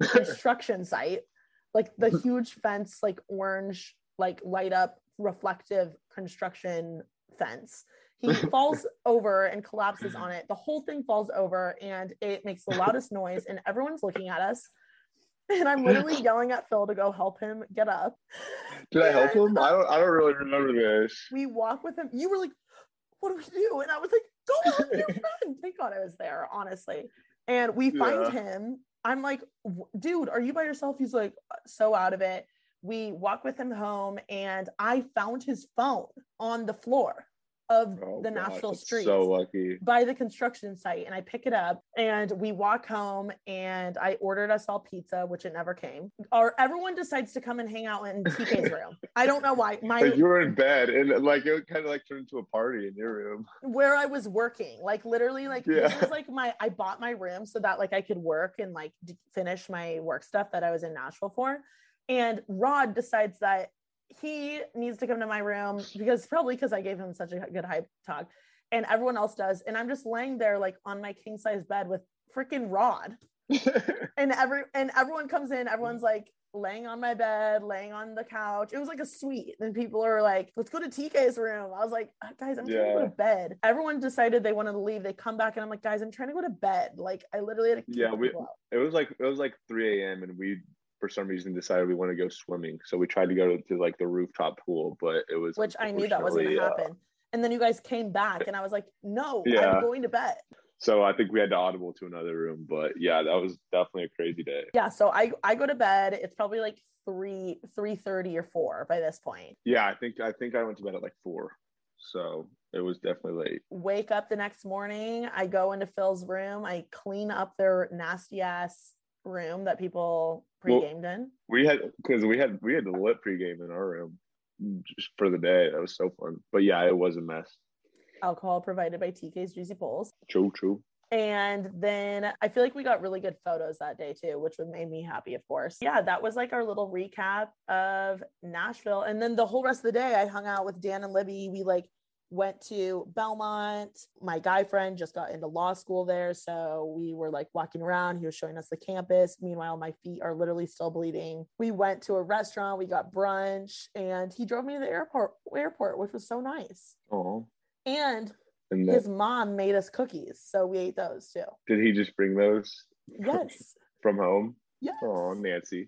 construction site, like the huge fence, like orange, like light up reflective construction fence. He falls over and collapses on it. The whole thing falls over and it makes the loudest noise and everyone's looking at us. And I'm literally yelling at Phil to go help him get up. Did I help him? I don't really remember this. We walk with him. You were like, what do we do? And I was like, go help your friend. Thank God I was there, honestly. And we find him. I'm like, dude, are you by yourself? He's like, so out of it. We walk with him home and I found his phone on the floor of the Nashville streets, so lucky, by the construction site. And I pick it up and we walk home and I ordered us all pizza, which it never came. Or everyone decides to come and hang out in TK's room. I don't know why. Like you were in bed and like it kind of like turned into a party in your room where I was working. Like literally, like this is like I bought my room so that like I could work and like finish my work stuff that I was in Nashville for. And Rod decides that he needs to come to my room because I gave him such a good hype talk, and everyone else does. And I'm just laying there like on my king size bed with freaking Rod, and everyone comes in. Everyone's like laying on my bed, laying on the couch. It was like a suite. And people are like, let's go to TK's room. I was like, guys, I'm trying to go to bed. Everyone decided they wanted to leave. They come back and I'm like, guys, I'm trying to go to bed. Like I literally had to keep it was like 3 a.m. and we for some reason decided we want to go swimming. So we tried to go to like the rooftop pool, but it was, which I knew that wasn't going to happen. And then you guys came back and I was like, no, I'm going to bed. So I think we had to audible to another room, but yeah, that was definitely a crazy day. Yeah. So I go to bed. It's probably like 3:30 or 4 by this point. Yeah. I think I went to bed at like 4. So it was definitely late. Wake up the next morning. I go into Phil's room. I clean up their nasty ass room that people pre-gamed in. We had the lit pre-game in our room just for the day. That was so fun. But yeah, it was a mess. Alcohol provided by TK's Juicy Pulls. True. And then I feel like we got really good photos that day too, which would made me happy, of course. Yeah, that was like our little recap of Nashville. And then the whole rest of the day I hung out with Dan and Libby. We like went to Belmont. My guy friend just got into law school there. So we were like walking around. He was showing us the campus. Meanwhile, my feet are literally still bleeding. We went to a restaurant. We got brunch and he drove me to the airport, which was so nice. Oh. And his mom made us cookies. So we ate those too. Did he just bring those? Yes. From home? Yes. Oh, Nancy.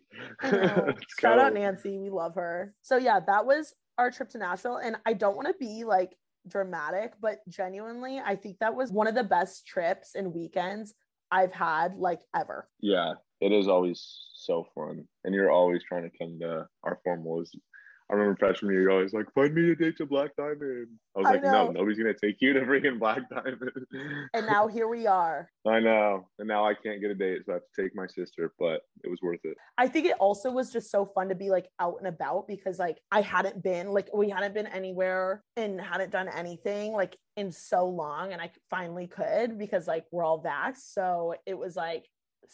Shout out Nancy. We love her. So yeah, that was our trip to Nashville. And I don't want to be like dramatic, but genuinely I think that was one of the best trips and weekends I've had like ever. Yeah, it is always so fun, and you're always trying to come to our formals. I remember freshman year, you're always like, find me a date to Black Diamond. I was like, no, nobody's going to take you to freaking Black Diamond. And now here we are. I know. And now I can't get a date, so I have to take my sister, but it was worth it. I think it also was just so fun to be like out and about because like we hadn't been anywhere and hadn't done anything like in so long. And I finally could because like we're all vaxxed. So it was like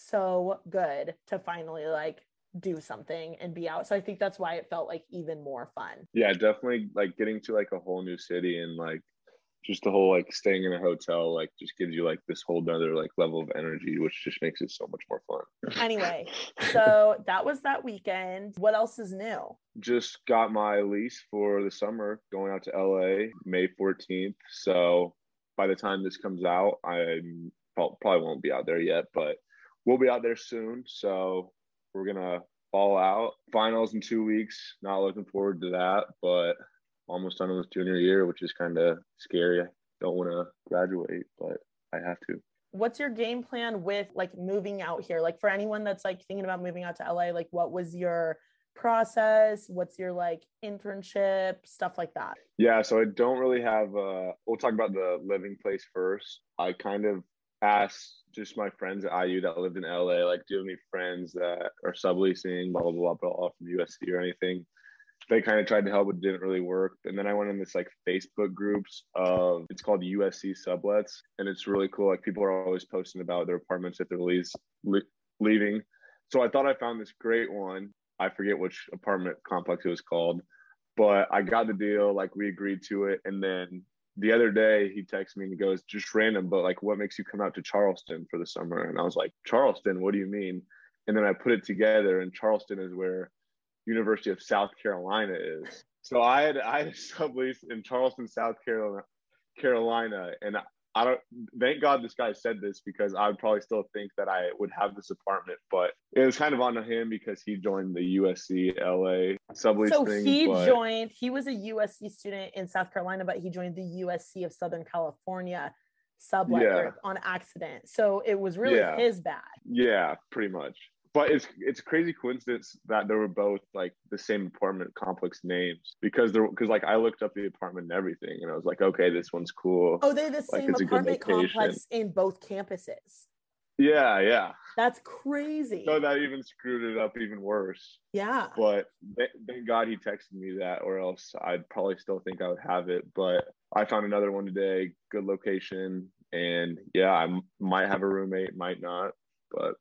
so good to finally like do something and be out. So I think that's why it felt like even more fun. Yeah, definitely like getting to like a whole new city and like just the whole like staying in a hotel like just gives you like this whole nother like level of energy, which just makes it so much more fun. Anyway, so that was that weekend. What else is new? Just got my lease for the summer going out to LA May 14th. So by the time this comes out, I probably won't be out there yet, but we'll be out there soon. So we're going to fall out. Finals in 2 weeks. Not looking forward to that, but almost done with junior year, which is kind of scary. I don't want to graduate, but I have to. What's your game plan with like moving out here? Like for anyone that's like thinking about moving out to LA, like what was your process? What's your like internship, stuff like that? Yeah, so I don't really have, we'll talk about the living place first. I kind of asked just my friends at IU that lived in LA, like, do you have any friends that are subleasing, blah, blah, blah, from USC or anything? They kind of tried to help, but it didn't really work. And then I went in this like Facebook groups of, it's called USC Sublets. And it's really cool. Like people are always posting about their apartments that they're leaving. So I thought I found this great one. I forget which apartment complex it was called, but I got the deal. Like we agreed to it. And then the other day he texted me and he goes, just random, but like, what makes you come out to Charleston for the summer? And I was like, Charleston, what do you mean? and then I put it together, and Charleston is where University of South Carolina is. So I had a sublease in Charleston, South Carolina, and I don't. Thank God this guy said this, because I would probably still think that I would have this apartment, but it was kind of on him because he joined the USC LA sublease So thing. he was a USC student in South Carolina, but he joined the USC of Southern California sublet group on accident. So it was really his bad. Yeah, pretty much. But it's a crazy coincidence that they were both like the same apartment complex names, because like I looked up the apartment and everything, and I was like, okay, this one's cool. Oh, they're the same apartment complex in both campuses. Yeah. That's crazy. So that even screwed it up even worse. Yeah. But thank God he texted me that, or else I'd probably still think I would have it. But I found another one today, good location, and yeah, I might have a roommate, might not, but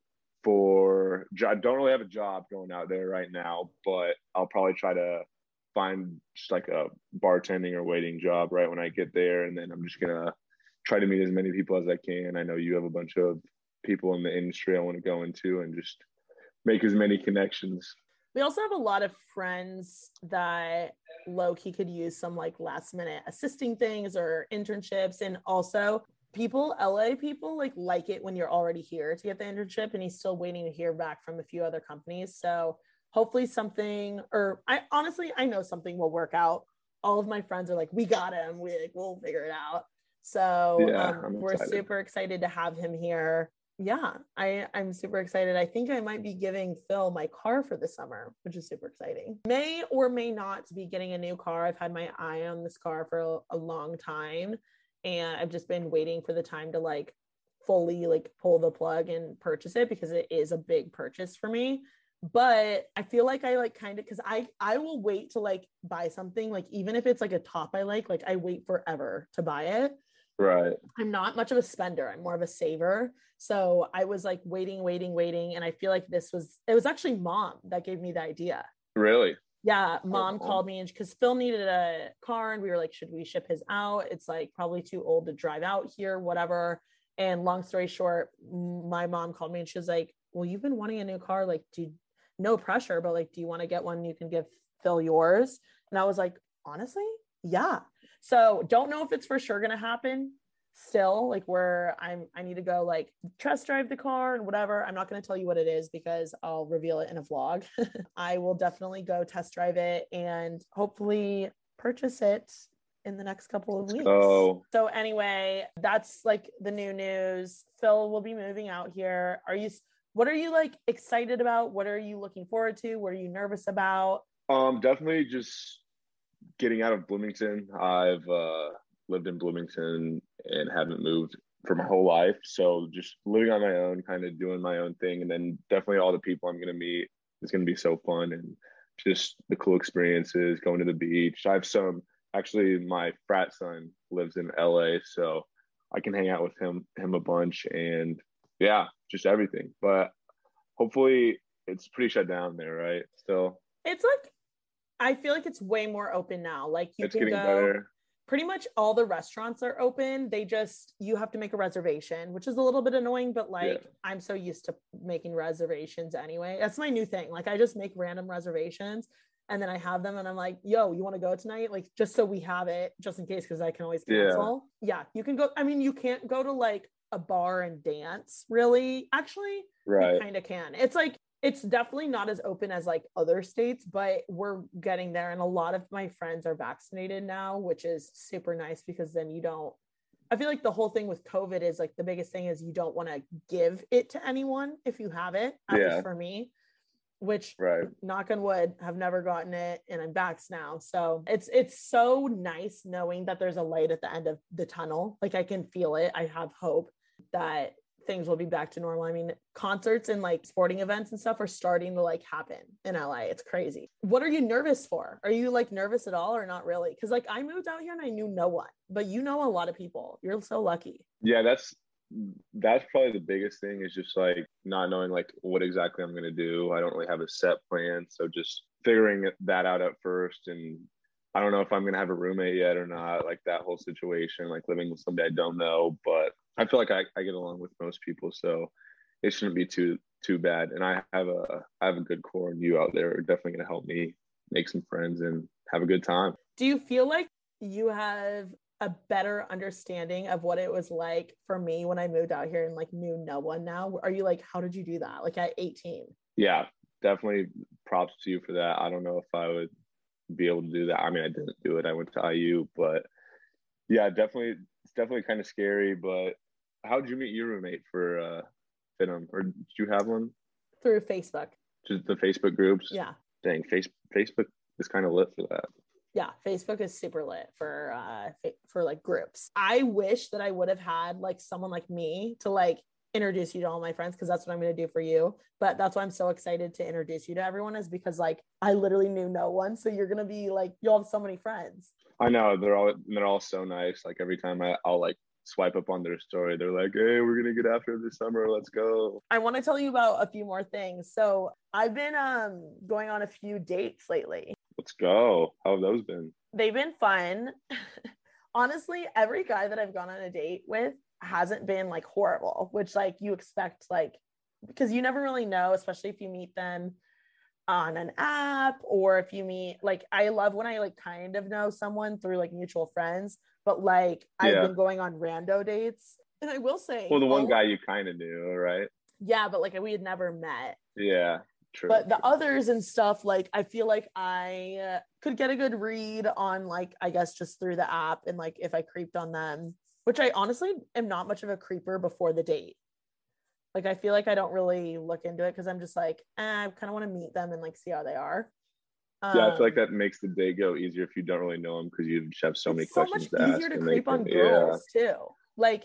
I don't really have a job going out there right now, but I'll probably try to find just like a bartending or waiting job right when I get there. And then I'm just going to try to meet as many people as I can. I know you have a bunch of people in the industry I want to go into, and just make as many connections. We also have a lot of friends that low-key could use some like last minute assisting things or internships. And also LA people like it when you're already here to get the internship, and he's still waiting to hear back from a few other companies. So hopefully something, or I know something will work out. All of my friends are like, we got him. We'll figure it out. So we're super excited to have him here. Yeah, I'm super excited. I think I might be giving Phil my car for the summer, which is super exciting. May or may not be getting a new car. I've had my eye on this car for a long time, and I've just been waiting for the time to like fully like pull the plug and purchase it, because it is a big purchase for me. But I feel like I like kind of, because I will wait to like buy something, like even if it's like a top I like I wait forever to buy it. Right. I'm not much of a spender. I'm more of a saver. So I was like waiting. And I feel like it was actually Mom that gave me the idea. Really? Yeah. Mom called me, and because Phil needed a car, and we were like, should we ship his out? It's like probably too old to drive out here, whatever. And long story short, my mom called me, and she was like, well, you've been wanting a new car. Like, no pressure, but like, do you want to get one? You can give Phil yours. And I was like, honestly, yeah. So don't know if it's for sure going to happen still, like where I need to go like test drive the car and whatever. I'm not going to tell you what it is, because I'll reveal it in a vlog. I will definitely go test drive it and hopefully purchase it in the next couple of weeks. So anyway, that's like the new news. Phil will be moving out here. What are you like excited about? What are you looking forward to? What are you nervous about? Definitely just getting out of Bloomington. I've lived in Bloomington and haven't moved for my whole life. So just living on my own, kind of doing my own thing. And then definitely all the people I'm going to meet is going to be so fun, and just the cool experiences, going to the beach. Actually, my frat son lives in LA, so I can hang out with him a bunch, and yeah, just everything. But hopefully it's pretty shut down there, right? Still. It's like, I feel like it's way more open now. Like you can go, better. Pretty much all the restaurants are open. You have to make a reservation, which is a little bit annoying, but like I'm so used to making reservations anyway. That's my new thing. Like I just make random reservations, and then I have them, and I'm like, yo, you want to go tonight? Like just so we have it, just in case, because I can always cancel. Yeah, you can go. I mean, you can't go to like a bar and dance, really. Actually, right. You kind of can. It's like, it's definitely not as open as like other states, but we're getting there. And a lot of my friends are vaccinated now, which is super nice, because then I feel like the whole thing with COVID is like the biggest thing is you don't want to give it to anyone if you have it, at least for me, which knock on wood, have never gotten it, and I'm vaxxed now. So it's so nice knowing that there's a light at the end of the tunnel. Like I can feel it. I have hope that things will be back to normal. I mean, concerts and like sporting events and stuff are starting to like happen in LA. It's crazy. What are you nervous for? Are you like nervous at all, or not really? Because like I moved out here and I knew no one, but you know a lot of people. You're so lucky. Yeah, that's probably the biggest thing, is just like not knowing like what exactly I'm going to do. I don't really have a set plan. So just figuring that out at first. And I don't know if I'm going to have a roommate yet or not, like that whole situation, like living with somebody I don't know, but I feel like I get along with most people. So it shouldn't be too bad. And I have a good core, and you out there are definitely going to help me make some friends and have a good time. Do you feel like you have a better understanding of what it was like for me when I moved out here and like knew no one now? Are you like, how did you do that? Like at 18? Yeah, definitely props to you for that. I don't know if I would be able to do that. I mean, I didn't do it. I went to IU, but yeah, definitely, it's definitely kind of scary. But how did you meet your roommate for Finham, or did you have one? Through Facebook. Just the Facebook groups? Yeah. Dang, Facebook is kind of lit for that. Yeah, Facebook is super lit for like groups. I wish that I would have had like someone like me to like introduce you to all my friends, because that's what I'm going to do for you. But that's why I'm so excited to introduce you to everyone, is because like I literally knew no one, so you're going to be like, you'll have so many friends. I know, they're all so nice. Like every time I'll like swipe up on their story, they're like, "Hey, we're gonna get after it this summer. Let's go." I want to tell you about a few more things. So I've been going on a few dates lately. Let's go. How have those been? They've been fun. Honestly, every guy that I've gone on a date with hasn't been like horrible, which like you expect, like, because you never really know, especially if you meet them on an app, or if you meet, like, I love when I like kind of know someone through like mutual friends, but like I've been going on rando dates. And I will say, well, the one guy you kind of knew, right? Yeah, but like we had never met. Yeah. True. But the others and stuff, like I feel like I could get a good read on, like, I guess just through the app, and like if I creeped on them, which I honestly am not much of a creeper before the date. Like I feel like I don't really look into it because I'm just like, I kind of want to meet them and like see how they are. Yeah, I feel like that makes the day go easier if you don't really know them, because you just have so many questions to ask. It's so much easier to creep on girls too. Like,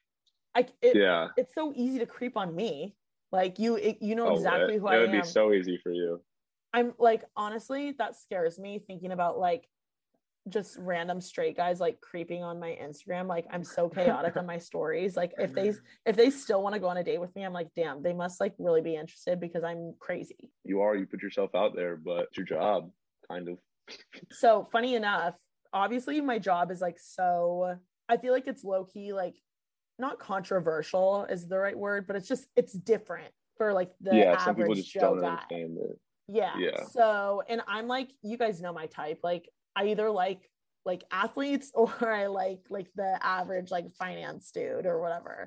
it's so easy to creep on me. Like you know exactly who I am. It would be so easy for you. I'm like, honestly, that scares me thinking about like just random straight guys like creeping on my Instagram. Like I'm so chaotic on my stories. Like if they still want to go on a date with me, I'm like, damn, they must like really be interested, because I'm crazy. You put yourself out there, but it's your job, kind of. So funny enough, obviously my job is like, so I feel like it's low key, like not controversial is the right word, but it's different for like the average some people just Joe don't guy. understand it. Yeah. So, and I'm like, you guys know my type. Like I either like athletes, or I like the average like finance dude or whatever.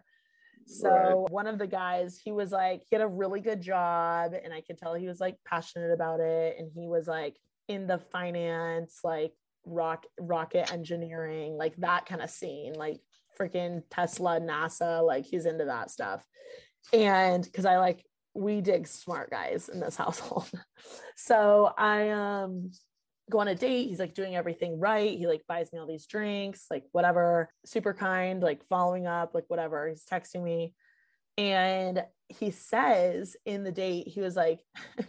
So one of the guys, he was like, he had a really good job, and I could tell he was like passionate about it, and he was like in the finance, like rocket engineering, like that kind of scene, like freaking Tesla, NASA, like he's into that stuff. And because we dig smart guys in this household. So I go on a date. He's like doing everything right. He like buys me all these drinks, like whatever, super kind, like following up, like whatever. He's texting me. And he says in the date, he was like,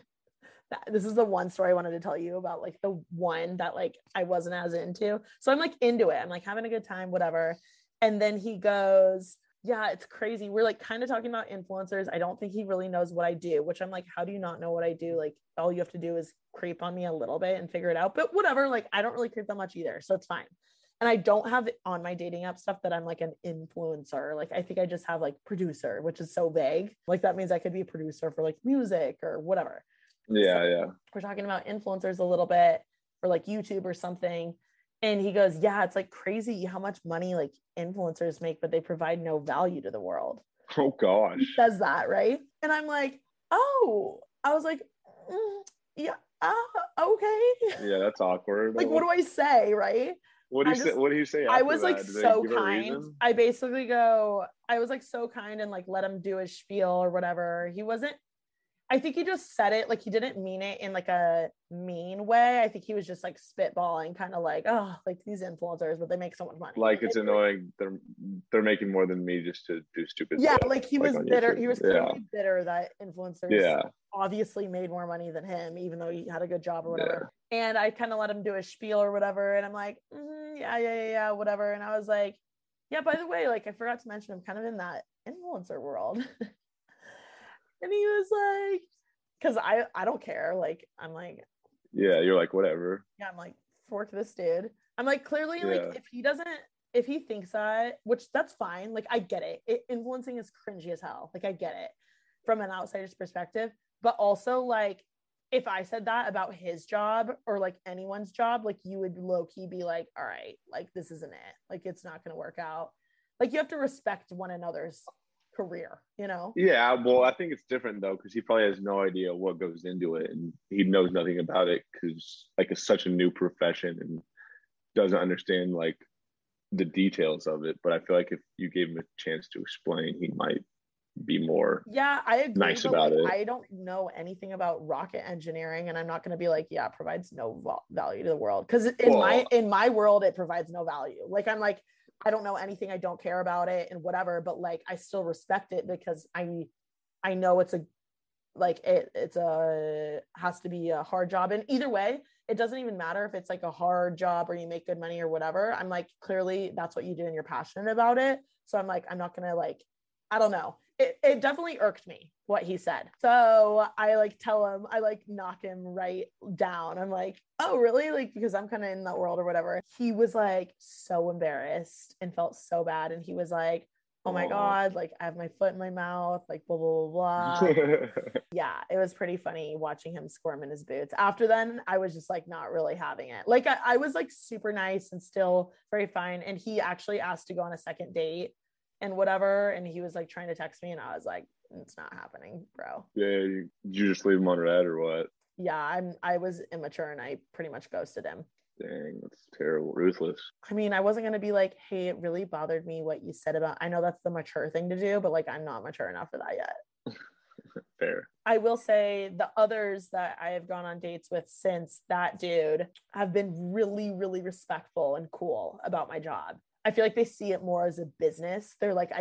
this is the one story I wanted to tell you about, like the one that like I wasn't as into. So I'm like into it. I'm like having a good time, whatever. And then he goes, yeah, it's crazy. We're like kind of talking about influencers. I don't think he really knows what I do, which I'm like, how do you not know what I do? Like all you have to do is creep on me a little bit and figure it out. But whatever, like I don't really creep that much either. So it's fine. And I don't have on my dating app stuff that I'm like an influencer. Like I think I just have like producer, which is so vague. Like that means I could be a producer for like music or whatever. Yeah. We're talking about influencers a little bit, or like YouTube or something. And he goes, yeah, it's like crazy how much money like influencers make, but they provide no value to the world. Oh gosh. He says that, right? And I'm like, oh, I was like, yeah, okay. Yeah, that's awkward. Like, what do I say, right? What do you say? I was like so kind. I basically go, I was like so kind and like let him do his spiel or whatever. I think he just said it like he didn't mean it in like a mean way. I think he was just like spitballing, kind of like, oh, like these influencers, but they make so much money. Like it's annoying. They're making more than me just to do stupid stuff. Yeah, like he was bitter. YouTube. He was clearly bitter that influencers obviously made more money than him, even though he had a good job or whatever. Yeah. And I kind of let him do a spiel or whatever. And I'm like, yeah, whatever. And I was like, yeah, by the way, like I forgot to mention, I'm kind of in that influencer world. And he was like, because I don't care. Like, I'm like, yeah, you're like, whatever. Yeah, I'm like, fork this dude. I'm like, clearly, like, if he thinks that, which that's fine. Like, I get it. Influencing is cringy as hell. Like, I get it. from an outsider's perspective, but also like if I said that about his job or like anyone's job, like you would low-key be like, all right, like this isn't it. Like it's not going to work out. Like you have to respect one another's career, you know? Yeah, well, I think it's different though, because he probably has no idea what goes into it, and he knows nothing about it because like it's such a new profession and doesn't understand like the details of it. But I feel like if you gave him a chance to explain, he might be more I agree, nice but about like, it. I don't know anything about rocket engineering, and I'm not going to be like, yeah, it provides no value to the world, because in my world it provides no value. Like I'm like, I don't know anything, I don't care about it and whatever, but like I still respect it because I know it's a like it's a has to be a hard job, and either way it doesn't even matter if it's like a hard job or you make good money or whatever. I'm like, clearly that's what you do and you're passionate about it. So I'm like, I'm not gonna like, I don't know. It definitely irked me what he said. So I like tell him, I like knock him right down. I'm like, oh really? Like, because I'm kind of in that world or whatever. He was like so embarrassed and felt so bad. And he was like, oh my God, like I have my foot in my mouth, like blah, blah, blah, blah. Yeah, it was pretty funny watching him squirm in his boots. After then, I was just like not really having it. Like I was like super nice and still very fine. And he actually asked to go on a second date and whatever. And he was like trying to text me and I was like, it's not happening, bro. Yeah, you just leave him on red or what? Yeah, I was immature and I pretty much ghosted him. Dang, that's terrible. Ruthless. I mean, I wasn't going to be like, hey, it really bothered me what you said about, I know that's the mature thing to do, but like, I'm not mature enough for that yet. Fair. I will say the others that I have gone on dates with since that dude have been really, really respectful and cool about my job. I feel like they see it more as a business. They're like, I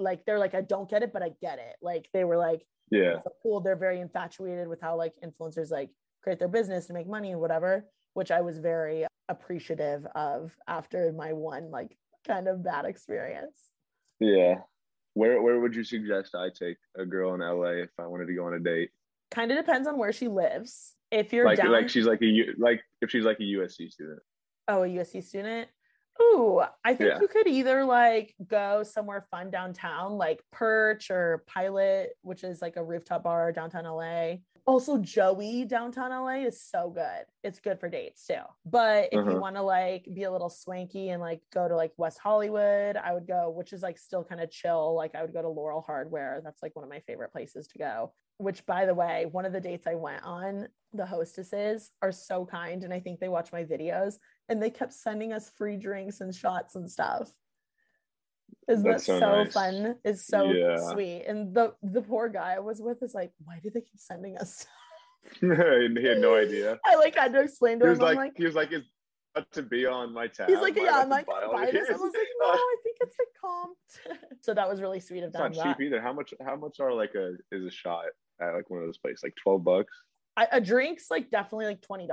don't get it, but I get it. Like they were like, yeah, so cool. They're very infatuated with how like influencers like create their business to make money and whatever, which I was very appreciative of after my one like kind of bad experience. Yeah. Where would you suggest I take a girl in LA if I wanted to go on a date? Kind of depends on where she lives. If you're like down, like she's like if she's like a USC student. Oh, a USC student. Ooh, I think you could either like go somewhere fun downtown, like Perch or Pilot, which is like a rooftop bar downtown LA. Also, Joey downtown LA is so good. It's good for dates too. But if you want to like be a little swanky and like go to like West Hollywood, I would go, which is like still kind of chill. Like I would go to Laurel Hardware. That's like one of my favorite places to go. Which, by the way, one of the dates I went on, the hostesses are so kind. And I think they watch my videos and they kept sending us free drinks and shots and stuff. Isn't that so nice. Fun? It's so sweet. And the poor guy I was with is like, why do they keep sending us stuff? He had no idea. I like had to explain to him. He was like, it's about to be on my tab. He's like, yeah, I'm like, buy this. I was like, no, I think it's a comp. So that was really sweet of them. It's not cheap either. How much are is a shot at like one of those places? Like $12? A drink's like definitely like $20.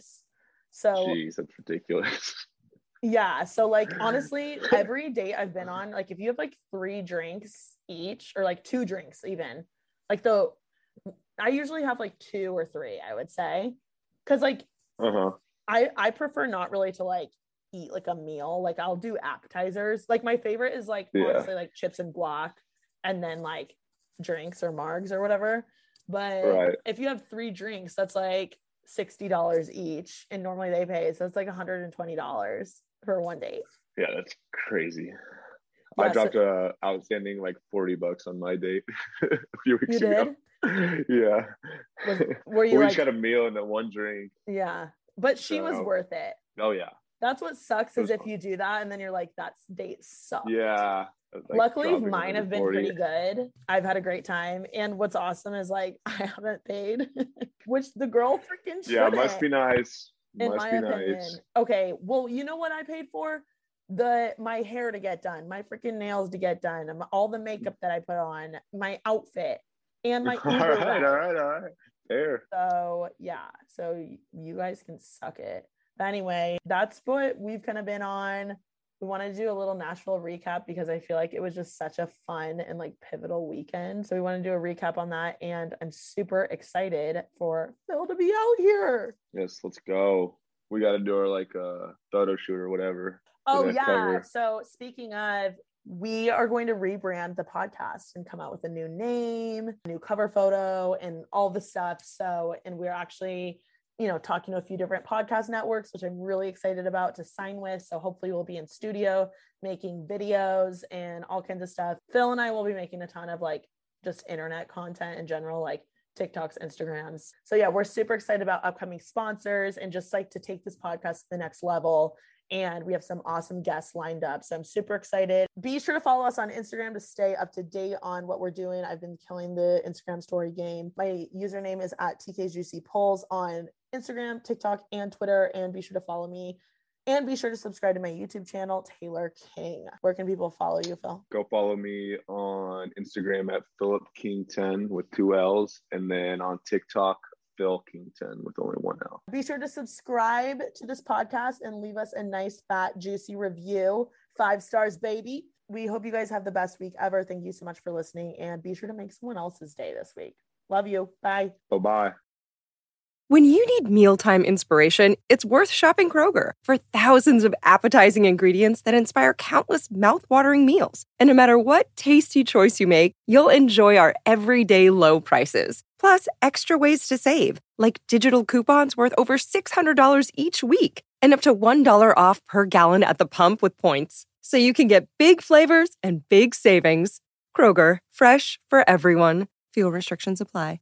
So jeez, that's ridiculous. Yeah. So like honestly, every date I've been on, like if you have like 3 drinks each or like 2 drinks even, like I usually have like 2 or 3, I would say. Cause like I prefer not really to like eat like a meal. Like I'll do appetizers. Like my favorite is like honestly like chips and guac and then like drinks or margs or whatever. But if you have 3 drinks, that's like $60 each, and normally they pay, so it's like $120 for one date. Yeah, that's crazy. Yeah, I dropped a outstanding like $40 on my date a few weeks ago. Yeah. Were you we each got a meal and then one drink. Yeah, but she was worth it. Oh yeah. That's what sucks is if you do that and then you're like, that date sucked. Yeah. Like luckily mine have been pretty good. I've had a great time, and what's awesome is like I haven't paid, which the girl freaking yeah, it must be nice. In my opinion. Okay, well, you know what I paid for? My hair to get done, my freaking nails to get done, all the makeup that I put on, my outfit, and my Uber all right. Fair. So yeah, so you guys can suck it. But anyway, that's what we've kind of been on. We want to do a little Nashville recap because I feel like it was just such a fun and like pivotal weekend. So we want to do a recap on that. And I'm super excited for Phil to be out here. Yes, let's go. We got to do our like photo shoot or whatever. Oh yeah. Cover. So speaking of, we are going to rebrand the podcast and come out with a new name, a new cover photo, and all the stuff. So, and we're actually, talking to a few different podcast networks, which I'm really excited about to sign with. So hopefully we'll be in studio making videos and all kinds of stuff. Phil and I will be making a ton of like just internet content in general, like TikToks, Instagrams. So yeah, we're super excited about upcoming sponsors and just like to take this podcast to the next level. And we have some awesome guests lined up. So I'm super excited. Be sure to follow us on Instagram to stay up to date on what we're doing. I've been killing the Instagram story game. My username is at TKJuicyPolls on Instagram, TikTok, and Twitter. And be sure to follow me. And be sure to subscribe to my YouTube channel, Taylor King. Where can people follow you, Phil? Go follow me on Instagram at PhilipKing10 with 2 L's. And then on TikTok, Phil King10 with only 1 L. Be sure to subscribe to this podcast and leave us a nice, fat, juicy review. 5 stars, baby. We hope you guys have the best week ever. Thank you so much for listening. And be sure to make someone else's day this week. Love you. Bye. Bye-bye. When you need mealtime inspiration, it's worth shopping Kroger for thousands of appetizing ingredients that inspire countless mouth-watering meals. And no matter what tasty choice you make, you'll enjoy our everyday low prices. Plus, extra ways to save, like digital coupons worth over $600 each week and up to $1 off per gallon at the pump with points. So you can get big flavors and big savings. Kroger, fresh for everyone. Fuel restrictions apply.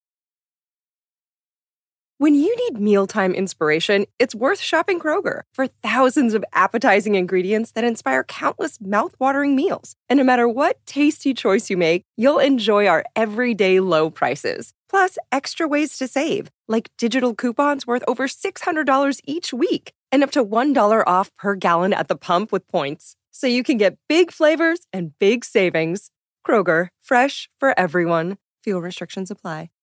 When you need mealtime inspiration, it's worth shopping Kroger for thousands of appetizing ingredients that inspire countless mouth-watering meals. And no matter what tasty choice you make, you'll enjoy our everyday low prices. Plus, extra ways to save, like digital coupons worth over $600 each week and up to $1 off per gallon at the pump with points. So you can get big flavors and big savings. Kroger, fresh for everyone. Fuel restrictions apply.